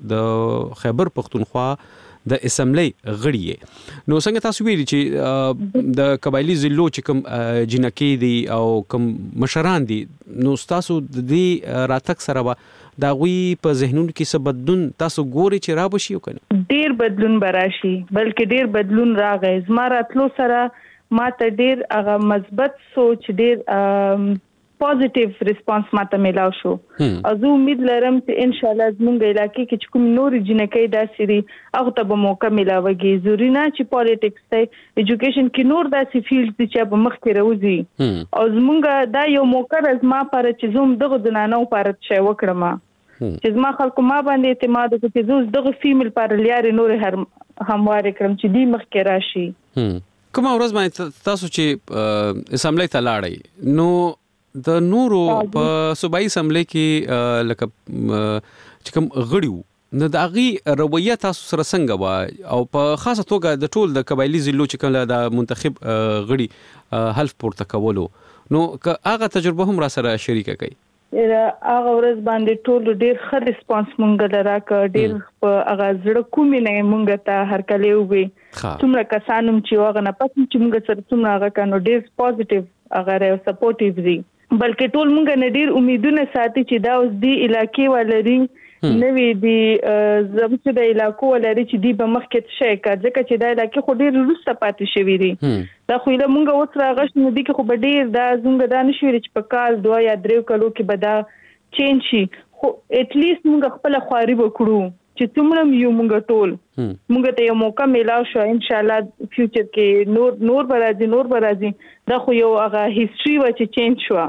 د خیبر پختونخوا د اسمبلی غړي، نو څنګه تاسو ویلي چې د قبایلی ضلعو چې کوم جنکې دي او کوم مشران دي، نو تاسو د دې راتګ سره دا غوي په ذهنونو کې څه بدلون تاسو ګوري چې را بشي او کنه؟ ډیر بدلون براشي، بلکې ډیر بدلون راغی. زما راتلو سره ما ته ډیر هغه مثبت سوچ، ډیر پوزټیو ریسپانس ماته ملاو شو. او زه امید لرم چې ان شاء الله زموږ علاقې کې کوم نور جنکې داسې دي هغه ته به موقع ملاوږي. ضروري نه چې پالیټکس ته ایجوکیشن کې نور داسې فیلډ دي چې به مخ کې راوځي. او زموږ دا یو موقع زما پر چې زوم دغه زنانو پر چې وکړم چې زما خلکو ما باندې اعتماد وکړي چې زه دغه فیمیل پر لیارې نور هموار کړم چې دی مخ کې راشي. کوم ورځ باندې تاسو چې اسمبلی ته لاړئ نو د نورو په صوبایي اسمبلی کې لکه چې کوم غړي نو د هغې رویه تاسو سره څنګه وه او په خاصه توګه د ټول د قبایلي ضلعو چې کوم د منتخب غړي حلف پورته کولو، نو که هغه تجربه هم را سره شریکه کړئ؟ هغه ورځ باندې ټول ډیر ښه ریسپانس مونږ لراکه، ډیر په هغه زړه کومې نه مونږ ته هر کله وي څومره کسانم چې هغه نه پاتې چې مونږ سره څومره هغه کانو ډیر پوزټیو هغه سپورټیو دي، بلکې ټول مونږ نه ډیر امیدونه ساتي چې دا اوس دی علاقې ولري نوې دی زموږ د علاقو ولري چې دی به مخکې شي کار ځکه چې دا علاقې خو ډیر وروسته پاتې شوی دي. دا خو له مونږ اوس راغښ نو دی کې خو به ډیر دا زموږ دا نشوي چې په کال 2 یا 3 کلو کې به دا چینج شي، خو اټ لیست مونږ خپل خواري وکړو چې څومره یو مونږ ټول مونږ ته یو موقع میلاو شو ان شاء الله فیوچر کې نور برازي دا خو یو هغه هیستوري و چې چینج شو.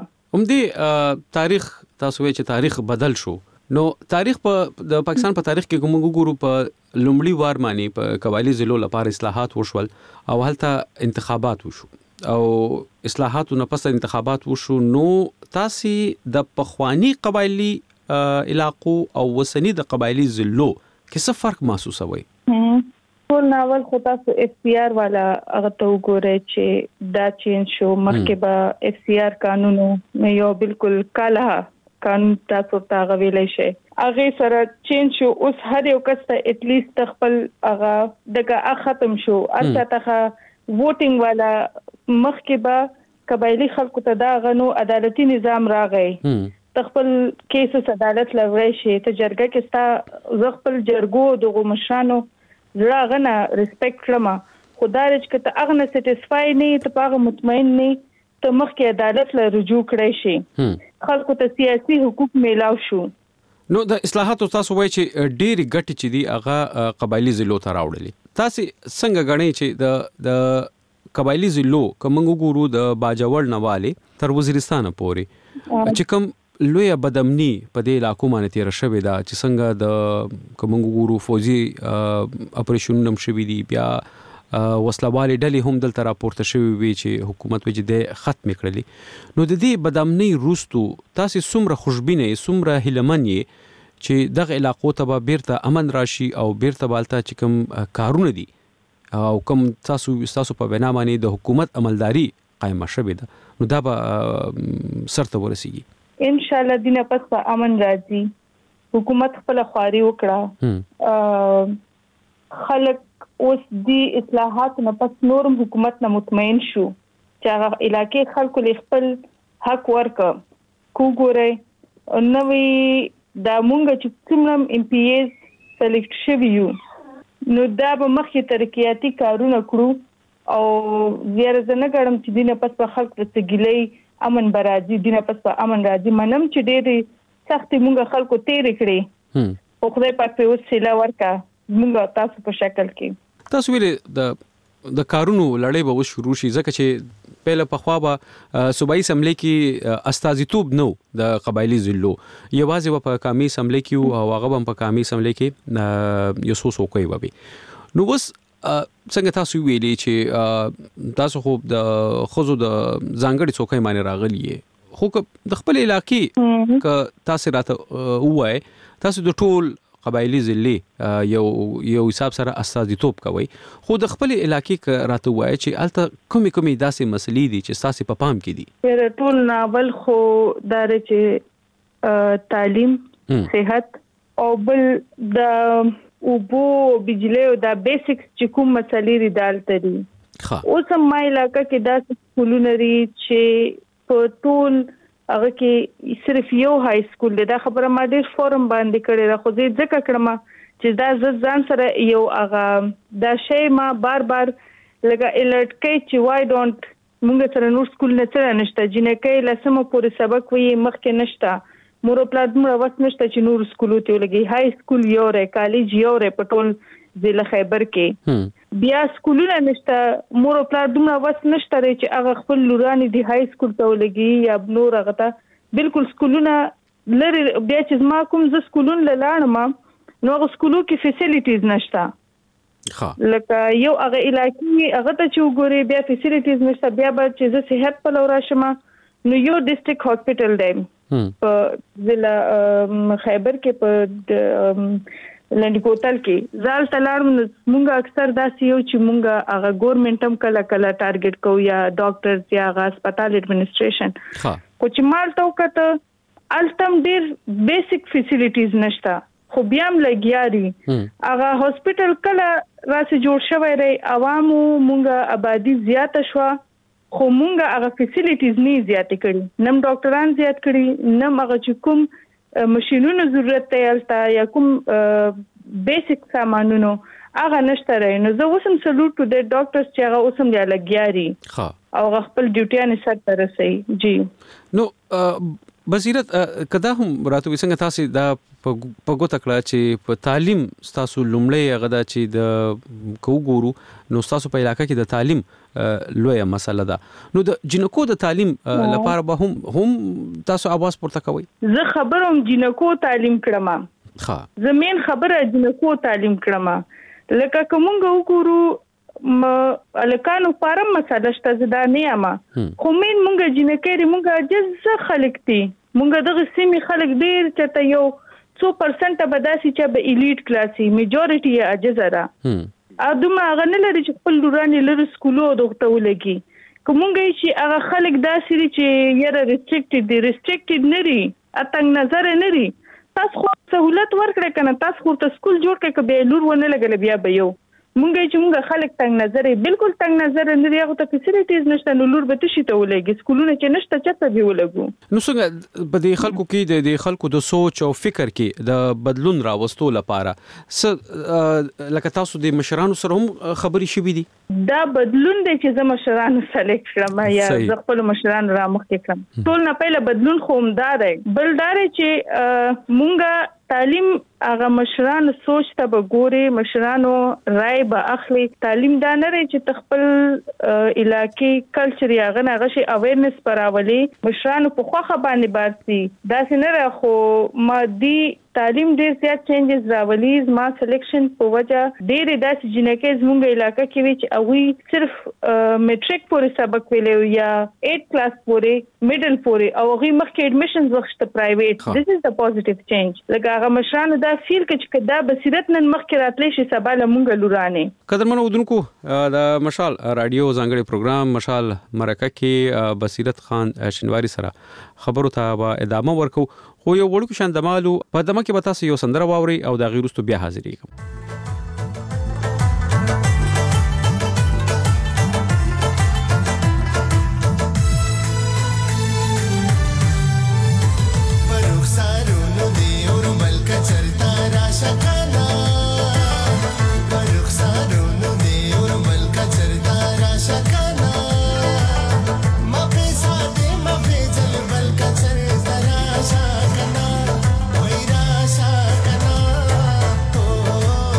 دې تاریخ تاسو وایي چې تاریخ بدل شو، نو تاریخ د پاکستان په تاریخ کې کوم ګورو په لومړی وار باندې په قبایلی ضلعو لپاره اصلاحات وشول او هلته انتخابات وشو او اصلاحاتو نه پس انتخابات وشو، نو تاسو د پخوانی قبایلی علاقو او وسنی د قبایلی ضلعو کې څه فرق محسوسوي؟ ټول ناول خو تاسو اف سی آر والا هغه ته وګورئ چې دا چینج شو. مخکې به اف سی آر قانون یو بالکل کاله قانون تاسو ته غوېلې شي، هغه سره چینج شو. اوس هر یو کس ته ات لیست خپل هغه دغه ختم شو. اته ته ووټینګ والا مخکې به قبایلی خلکو ته دا غنو عدالتي نظام راغی، خپل کیسز عدالت لوري شي ته جرګه کې ستا خپل جرګو دغه مشرانو زړه غنه ریسپیکټ کړم، خدای دې چې ته اغنه سټیسفای نه ته پاغه مطمئن نه ته مخکې عدالت له رجوع کړی شي، خلکو ته سیاسي حقوق میلاو شو. نو د اصلاحاتو تاسو وایي چې ډېری ګټې چې دی هغه قبایلی ضلعو ته راوړلې، تاسو څنګه غنئ چې د قبایلی ضلعو کوم ګورو د باجوړ نواله تر وزیرستان پورې چې کوم لوی بدامنی په دې علاقو باندې تیر شوې ده چې څنګه د کوم ګورو فوجي اپریشن نم شوې دي، بیا وسلوالي ډلې هم دلته راپورته شوې وي چې حکومت وجې ختم کړلې. نو د دې بدامنی روستو تاسو څومره خوشبینه څومره هیلمن چې دغه علاقو ته بیرته امن راشي او بیرته بالته چې کوم کارونه دي او کوم تاسو په بنا باندې د حکومت عملداري قائمه شوې ده، نو دا به سرته ورسیږي ان شاء الله. دینه پس په امن راځي، حکومت خپل خواري وکړه، خلک اوس دی اصلاحات نه پس نورم حکومت نه مطمئن شو چې هغه علاقې خلکو له خپل حق ورکړه. کو ګورئ نوې د مونږ چې کوم ام پی ایز سلیکټ شوی یو، نو دا به مخکې ترقیاتي کارونه کړو او زیاره زنه ګړم چې دینه پس په خلک رسګلې امن برازي، دینه پس په امن راځي. منم چې ډېری سختي مونږ خلکو تیرې کړې، او خدای پاک په اوس سیلا ورکا مونږ تاسو په شکل کې. تاسو ویل د کارونو لړۍ به شروع شي ځکه چې پهله په خوا به صوبایي اسمبلی کې استازیتوب نو د قبایلی ضلعو یوازې په قومي اسمبلی کې او هغه په قومي اسمبلی کې یو څو کوي وبي. نو وس څنګه تاسو ویلي چې تاسو خو د خوځو د ځانګړي څوکۍ باندې راغلی خو د خپل علاقې ک تاسو راته وای تاسو د ټول قبایلی ضلع یو حساب سره استازیتوب کوي، خو د خپل علاقې ک راته وای چې الته کومي داسې مسلې دي چې تاسو په پام کې دي؟ ټول ناول خو دار چې تعلیم، صحت او بل د اوبو بجلی او دا بیسکس چې کوم مسلې لري دالته دي. اوس هم ما علاقه کې دا سکولونه لري چې په ټول هغه کې صرف یو های سکول دی. دا خبره ما ډېر فورم باندې کړې ده، خو زه ځکه کړم چې دا ځان سره یو هغه دا شی ما بار لګا الرټ کوي چې وای ډونټ موږ سره نور سکول نه سره نشته، جنکې لسمه پورې سبق وي مخکې نشته، مور پلا دمر وس نشته چې نور سکول ته لګي. های سکول یو ر کالج یو ر پټول ضلع خیبر کې بیا سکولونه نشته، مور پلا دمر وس نشته چې هغه خپل لورانی دی های سکول ته لګي یا نور هغه ته بالکل سکولونه لري. بیا چې ما کوم ز سکولونه لاړم نو هغه سکولو کې فیسیلیټیز نشته، لکه یو هغه علاقې هغه ته چې وګوري بیا فیسیلیټیز نشته. بیا به چې زه صحت په لور راشم نو یو ډیسټریکټ هاسپټل دی په ضلع خیبر کې په لنډکوټل کې زال تلارم. مونږ اکثر داسې یو چې مونږ هغه ګورنمنټم کله ټارګټ کوو یا ډاکټرز یا هغه هسپتال اډمنسټریشن، خو چې مال ته وکړه التم ډېر بیسیک فیسیلیټیز نشته، خو بیا هم لګیاري. هغه هاسپټل کله راسه جوړ شوی دی، عوامو مونږ آبادی زیاته شوه خو مونږه هغه فیسیلیټیز نه زیات کړي، نم ډاکټران زیات کړي، نم هغه چې کوم ماشينونو ضرورت دی البته یا کوم بیسیک سامانونو هغه نشته رہی. نو زه اوسم سلوټ ټو د ډاکټرز چې هغه اوسم یا لګیاري او خپل ډیوټیانه سره رسي. جی نو بصیرت کدا هم راته څنګه تاسو دا په ګوته کړه چې په تعلیم تاسو لومړی هغه دا چې د کوګورو نو تاسو په علاقې کې د تعلیم لویه مسله ده نو د جنکو د تعلیم لپاره به هم تاسو आवाज پورته کوئ. زه خبروم جنکو تعلیم کړم. زمين خبره جنکو تعلیم کړم لکه کومه وګورو الکانو فارم مسله شته زدا نه یما خو مين مونږ جنکې مونږه جز خلک دي مونږ دغه سیمه خلک ډیر چته یو 2% بداسي چې به الیټ کلاسي میجورټي یې اجزره ادمه غنه لري چې خپل دوراني لري سکولو دغه ولګي کومږي چې هغه خلک داسي چې یره ریستریکټډ نری اتنګ نظر نری تاسو خو سہولت ورکړه کنه تاسو خو ته سکول جوړ کړئ کبه لور ونه لګل بیا به یو مونږ چې مونږ خلک تنگ نظر بالکل تنگ نظر نه لري هغه ته فیسیلیټیز نشته نو لور به تشي ته ولګي سکولونه چې نشته چته دی ولګو نو څنګه په دې خلکو کې د خلکو د سوچ او فکر کې د بدلون راوستو لپاره لکه تاسو د مشرانو سره هم خبري شوي دي دا بدلون دی چې زما مشرانو سلیکټ کړم یا زه خپل مشران را مخکې کړم ټول نه پهله بدلون خوم دار بل دار چې مونږه تعلیم هغه مشران سوچ ته وګوري مشرانو رائے به اخلي تعلیم دا نه لري چې تخپل علاقې کلچر یا غنغه شي اویرنس پراولي مشرانو په خوخه باندې باسي دا څنګه خو مادي تعلیم ډیر زیات چینجز راولي ما سلیکشن په وجه ډیر داسې جنکې زموږ علاقې کې وی چې اوی صرف میټریک پورې سبق ویلو یا 8 کلاس پورې میډل پورې او غي مخکې اډمیشنز وخت پرایویټ this is the positive change لکه هغه مشرانو دا فیل کې دا بصیرت نن مخکې راتلی شي سبا لمونږ لورانه قدرمنو ودونکو د مشال رادیو ځانګړي پروګرام مشال مرکه کې بصیرت خان شینواری سره خبرو ته ادامه ورکو خو یو وړو شان دمالو په دمه کې به تاسو یو سندره واوري او دا غیرستو بیا حاضرېږم Oh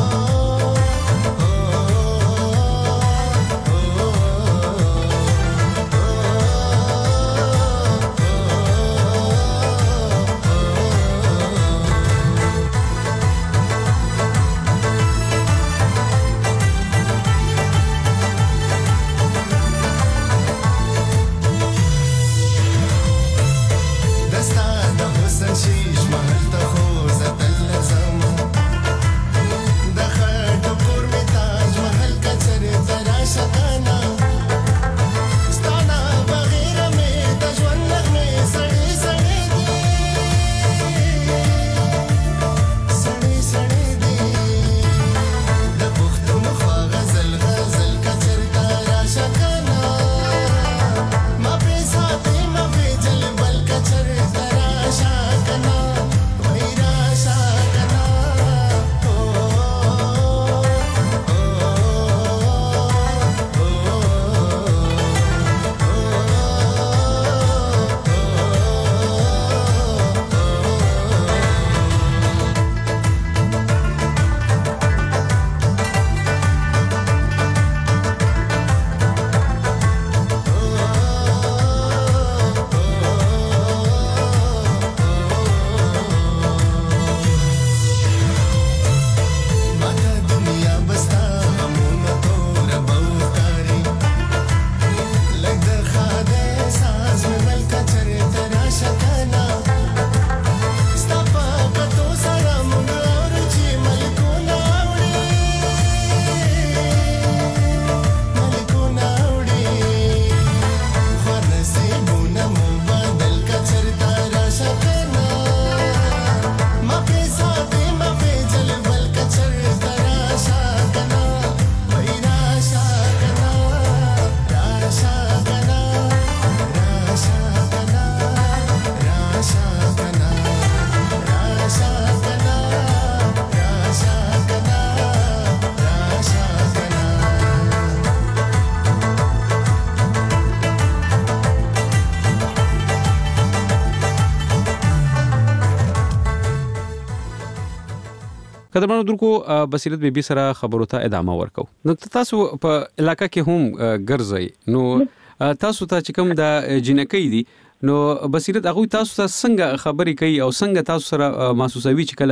کدرمنو درکو بصیرت بیبي سره خبرو ته ادامه ورکو. نو تاسو په علاقې کې هم ګرځي، نو تاسو ته چې کوم د جنکې دي نو بصیرت هغه تاسو ته څنګه خبرې کوي او څنګه تاسو سره محسوسوي چې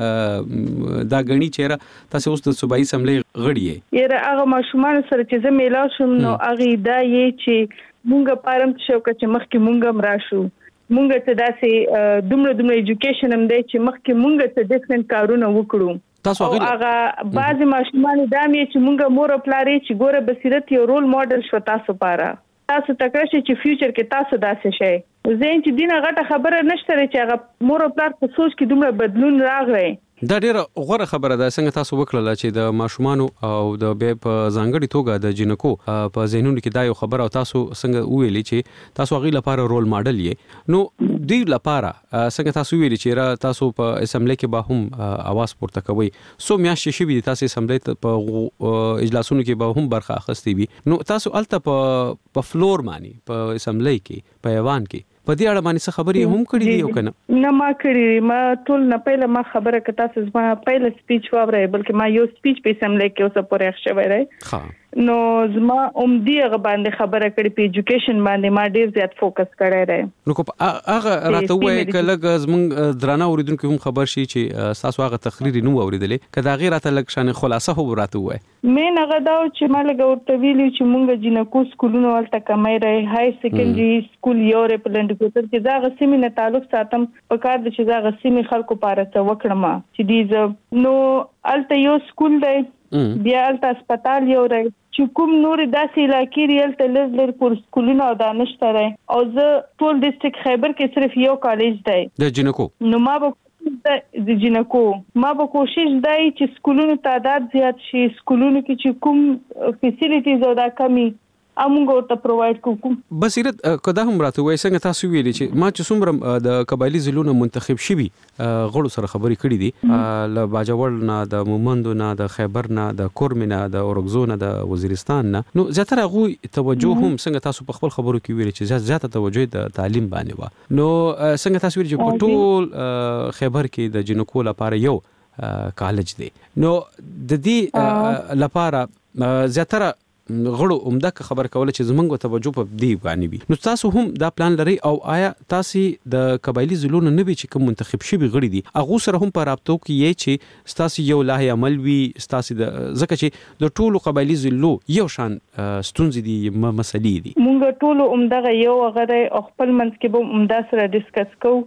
کله دا غني چیرې تاسو اوس د صوبایي اسمبلی غړي یې یره هغه ماشومان سره چې زه میلا شوم نو هغه دا یې چې مونږه پارم شوکه چې مخکې مونږه مراشو مونږ ته داسې دومره ایجوکیشن هم دی چې مخکې مونږ ته ډیفرنٹ کارونه وکړو. تاسو هغه بعضی ماشومان دا مې چې مونږه مور پلارې چې ګوره بصیرت یو رول ماډل شو تاسو لپاره، تاسو تکړه شئ چې فیوچر کې تاسو داسې شئ. زین چې دینه غټه خبره نشته چې هغه مور پلار په سوچ کې دومره بدلون راغی. دا ډیره غوړه خبره ده څنګه تاسو وکړه چې د ماشومان او د به په ځانګړي توګه د جنکو په ذهنونو کې دا یو خبره او تاسو څنګه ویلي چې تاسو غي لپاره رول ماډل یې. نو دوی لپاره څنګه تاسو ویلي چې تاسو په اسمبلی کې به هم आवाज پورته کوي، سو میاشتې شوي تاسو اسمبلی ته په اجلاسونو کې به هم برخه اخیستې وي، نو تاسو الته په فلور باندې په اسمبلی کې په ایوان کې په دې اړه باندې څه خبرې هم کړې دي او کنه؟ نه ما کړې، ما ټول نه پهله ما خبره کړه تاسو زما پهله سپیچ واورئ، بلکې ما یو سپیچ په اسمبلی کې اوسه پورې اخښوي راي. نو زما عمدي هغه باندې خبره کړې په ایجوکیشن باندې ما ډیر زیات فوکس کړی راي. نو کو هغه راته وایي کله زمونږ درانه اوریدونکو هم خبر شي چې تاسو هغه تقریر نو اوریدلې کدا غیر راته لک شان خلاصه هو راته وایي. مې نه غدا چې ما لګ ورته ویلي چې مونږ جنکو سکولونو ولته کمای راي، های سیکنډري سکول یو ریپلنټ کوتر چې دا غسیمه نه تعلق ساتم په کار د چې دا غسیمه خلکو پاره ته وکړم چې دې نو الته یو سکول دی بیا الته هسپتال یو راي چې کوم نور داسې علاقې ریل تل پر سکولونو او دانشته راي او زه ټول ډیسټریکټ خیبر کې صرف یو کالج دی د جنکو. نو ما د جنکو ما به کوشش دی چې سکولونو تعداد زیات شي، سکولونو کې چې کوم فیسیلیټیز او دا کمی امونږ ورته پرووايډ کوو. بصیرت کدا هم راته وای څنګه تاسو ویلي چې ما چې څومره د قبایلی ضلعونو منتخب شوي غړو سره خبرې کړې دي ل باجوړ نه د مومندو نه د خیبر نه د کورم نه د اورګزو نه د وزیرستان نه، نو زیاتره غوي توجه هم څنګه تاسو په خپل خبرو کې ویلي چې زیاته توجه د تعلیم باندې و. نو څنګه تاسو ویلي چې په ټول خیبر کې د جنکو لپاره یو کالج دی، نو د دې لپاره زیاتره غړو عمده خبر کوله چې زمونږ توجه په دې باندې وي. نو تاسو هم دا پلان لري او آیا تاسو د قبایلی ضلعونو نه وی چې کوم منتخب شوي غړي دي هغه سره هم په رابطو کې یی چې تاسو یو لایحه عمل وي تاسو د ځکه چې د ټولو قبایلی ضلعو یو شان ستونزې دي مسلې دي؟ مونږ ټولو عمده یو غره خپل منځ کې به عمده سره ډیسکس کوو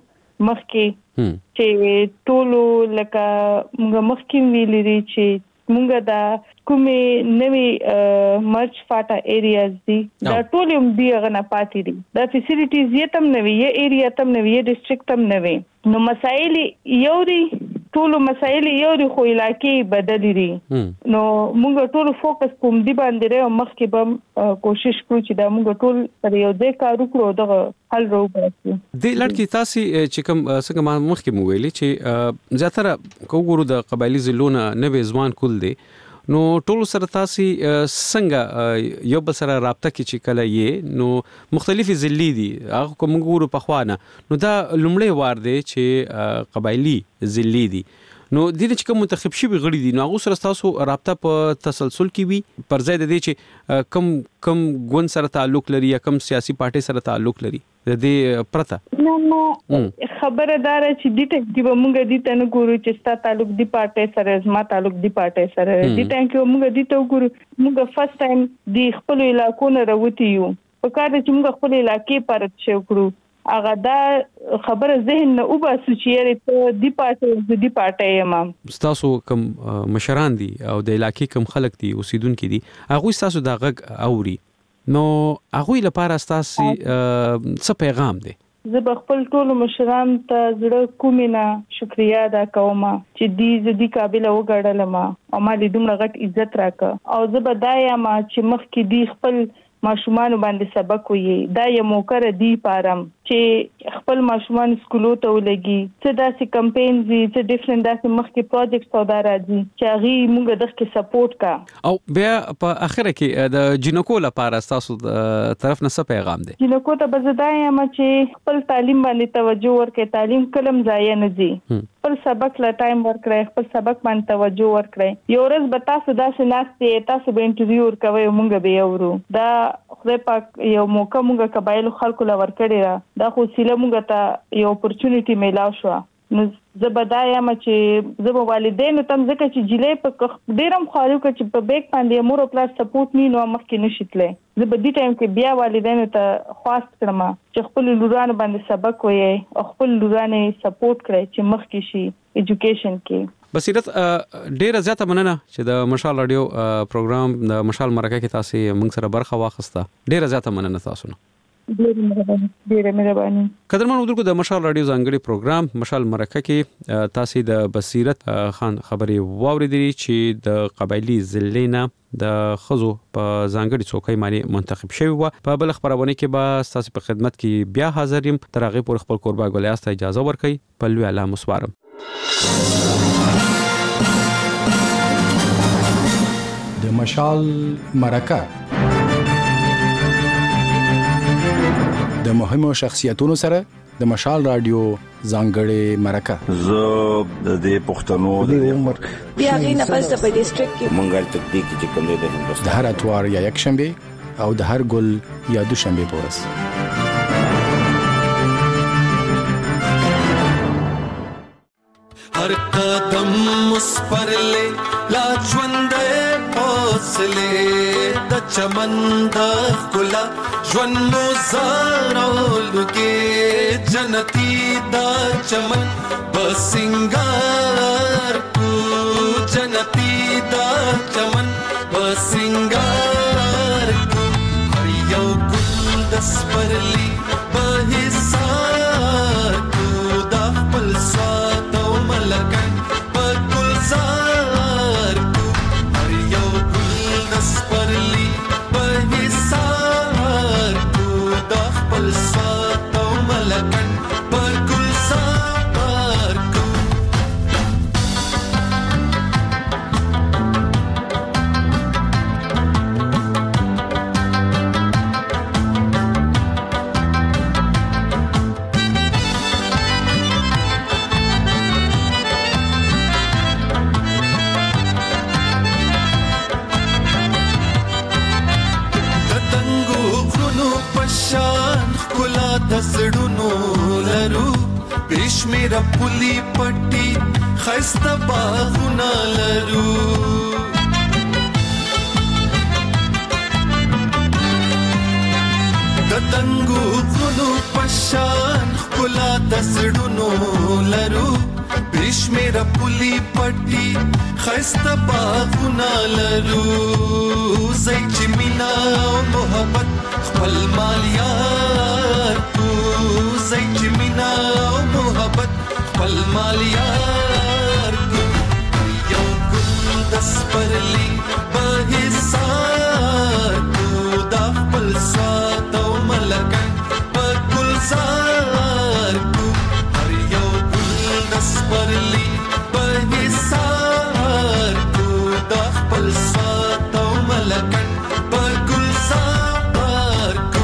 مخکې چې ټولو لکه مونږ مخکې ویلې چې مونږ دا کومې نوې مرچ فاټا ایریاز دي دا ټول هم دی غنه پاتې دي، دا فیسیلیټیز یې تم نوې یې ایریا تم نوې یې ډیسټریکټ تم نوې، نو مسائل یو دي ټول مسائل یو دي خو علاقې بدلې دي. نو مونږ ټول فوکس کوم دی باندې راو مخکې به کوشش کوو چې دا مونږ ټول پر یو ځای کار وکړو دغه حل راوباسو. د لړکی تاسو چې کوم څنګه ما مخکې مو ویلي چې زیاتره کوګورو د قبایلی ضلعونو نوې ځوان کول دي، نو ټول سره تاسو څنګه یو بل سره رابطه کې چې کله یې نو مختلفي ضلعي دي هغه کوم ګورو په خوانه، نو دا لومړی وار دی چې قبایلی ضلعي دي، نو د دې چې کوم منتخب شوي غړي دي نو هغه سره تاسو رابطه په تسلسل کې وي پر ځای د دې چې کم ګوند سره تعلق لري یا کم سیاسي پارټي سره تعلق لري د دې پرته؟ نو خبردار چې د ټیک دی مونږ د تنه ګورو چې ستا تعلق دی پارټي سره زما تعلق دی پارټي سره د ټانک مونږ د ته ګورو مونږ فرست ټایم د خپل علاقو نه راوتی یو په کار چې مونږ خپل علاقې پرد شو کړو هغه دا خبره ذهن نه وباسو چې ته دی پارټي یم. تاسو کوم مشران دي او د علاقې کوم خلک دي اوسیدونکو دي هغه تاسو دا غږ اوري، نو هغه لپاره تاسو څه پیغام دی؟ زه به خپل ټول مشران ته زړه کومینه شکریا ادا کوم چې دې زدي قابل وګړلم او ما دې دومره غټ عزت راکړه او زه به دا یم چې مخکې دی خپل ماشومان باندې سبق وي دا یو موکر دی پارم چې خپل ماشومان سکولو ته ولګي څه داسې کمپاینز دي څه ډیفرنٹ داسې مخکې پروجیکټس او دا راځي چې هغه موږ دغه سپورټ کا او بیا په اخره کې د جنکو لپاره تاسو طرف نه څه پیغام دی؟ جنکو ته بزدای یم چې خپل تعلیم باندې توجه ورکړي، تعلیم کلم ضایع نه ځي، خپل سبق لا ټایم ورکړي، خپل سبق باندې توجه ورکړي. یو ورځ به تاسو داسې ناشته تاسو به انټرویو ورکوي موږ به اورو. دا خدای پاک یو موقع موږ قبایل خلکو لا ورکړي را دا خو سیله موږ ته یو اپورچونټی میلاو شو. نو زبدایم چې زب والدین تم ځکه چې جلې په ډیرم خارو کې چې په بیک باندې مور او پلاس سپورټ نه نو مخکې نشیتلې زبدي ټایم کې بیا والدین ته خواست کړم چې خپل لوران باندې سبق وایي او خپل لوران سپورټ کړي چې مخکې شي ایجوکیشن کې. بصیرت ډیره زیاته مننه چې د مشال رادیو پروګرام د مشال مرکه کې تاسو موږ سره برخه واخسته. ډیره زیاته مننه تاسو نه. ډیره مهرباني. قدرمن اودونکو د مشال رادیو ځانګړي پروګرام مشال مرکه کې تاسو د بصیرت خان خبرې واوریدلې چې د قبایلی ضلعینا د خزو په ځانګړي څوکۍ باندې منتخب شوی و. په بل خبرونه کې به تاسو په خدمت کې بیا حاضر یم. تر هغه پورې خپل قربا ګولیاست اجازه ورکړئ. په لوی الله مسوارم. د مشال مرکه د مهمو شخصیتونو سره د مشال رادیو ځانګړي مرکه. زه د دې پښتنو د عمر بیا غینه پس په ډیسټریکټ کې منګل تکتیک چې کوم دی د هندوستان د هر اتوار یا یک شنبه او د هر ګل یا دوشنبه پورس. हर कदम उस पर ले लाजवंदे हौसले द चमन द खुला ज्वनो ज़ारोलुगे जनती द चमन बसिंगार कु जनती द चमन बसिंगार कु हर यौ गुल दस पर ली बहिसार कु द पलसा लकन पकुल जार को हर यौ गुल दस पर ली बहिसार को दखपल स्वातो मलकन पकुल जार को. दसडुनो लरू पेशमेरा पुली पट्टी खस्ता बागुना लरू दतंगु गुनु पशान कुला दसडुनो लरू पेशमेरा पुली पट्टी खस्ता बागुना लरू ज़ैच मिना मोहब्बत खपल मालियार को ज़ैच मिना मोहब्बत खपल मालियार को यौ गुल दस पर ली बहिसार को दाखपल स्वातो मलकन पकुल जार को हर यौ गुल दस पर ली बहिसार को दाखपल स्वातो मलकन पकुल जार को.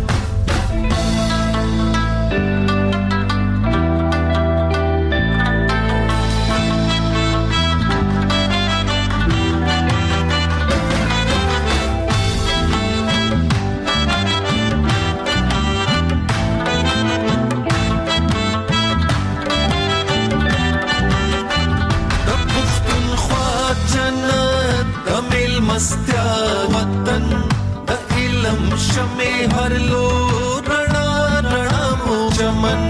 मस्त्या वतन द इलम शमे हर लो रणा रणा मो चमन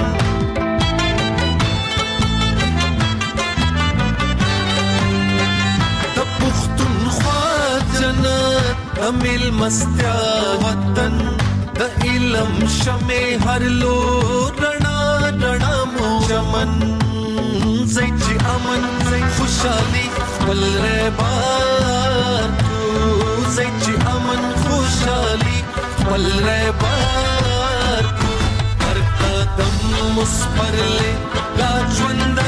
द पुख्तुनख्वा जन्नत द मिल मस्त्या वतन द इलम शमे हर लो रणा रणा मो चमन ज़ैच अमन खुशहाली पल रे बार ज़ैच अमन खुशहाली पल रे बार हर مصپرلې دا ژوند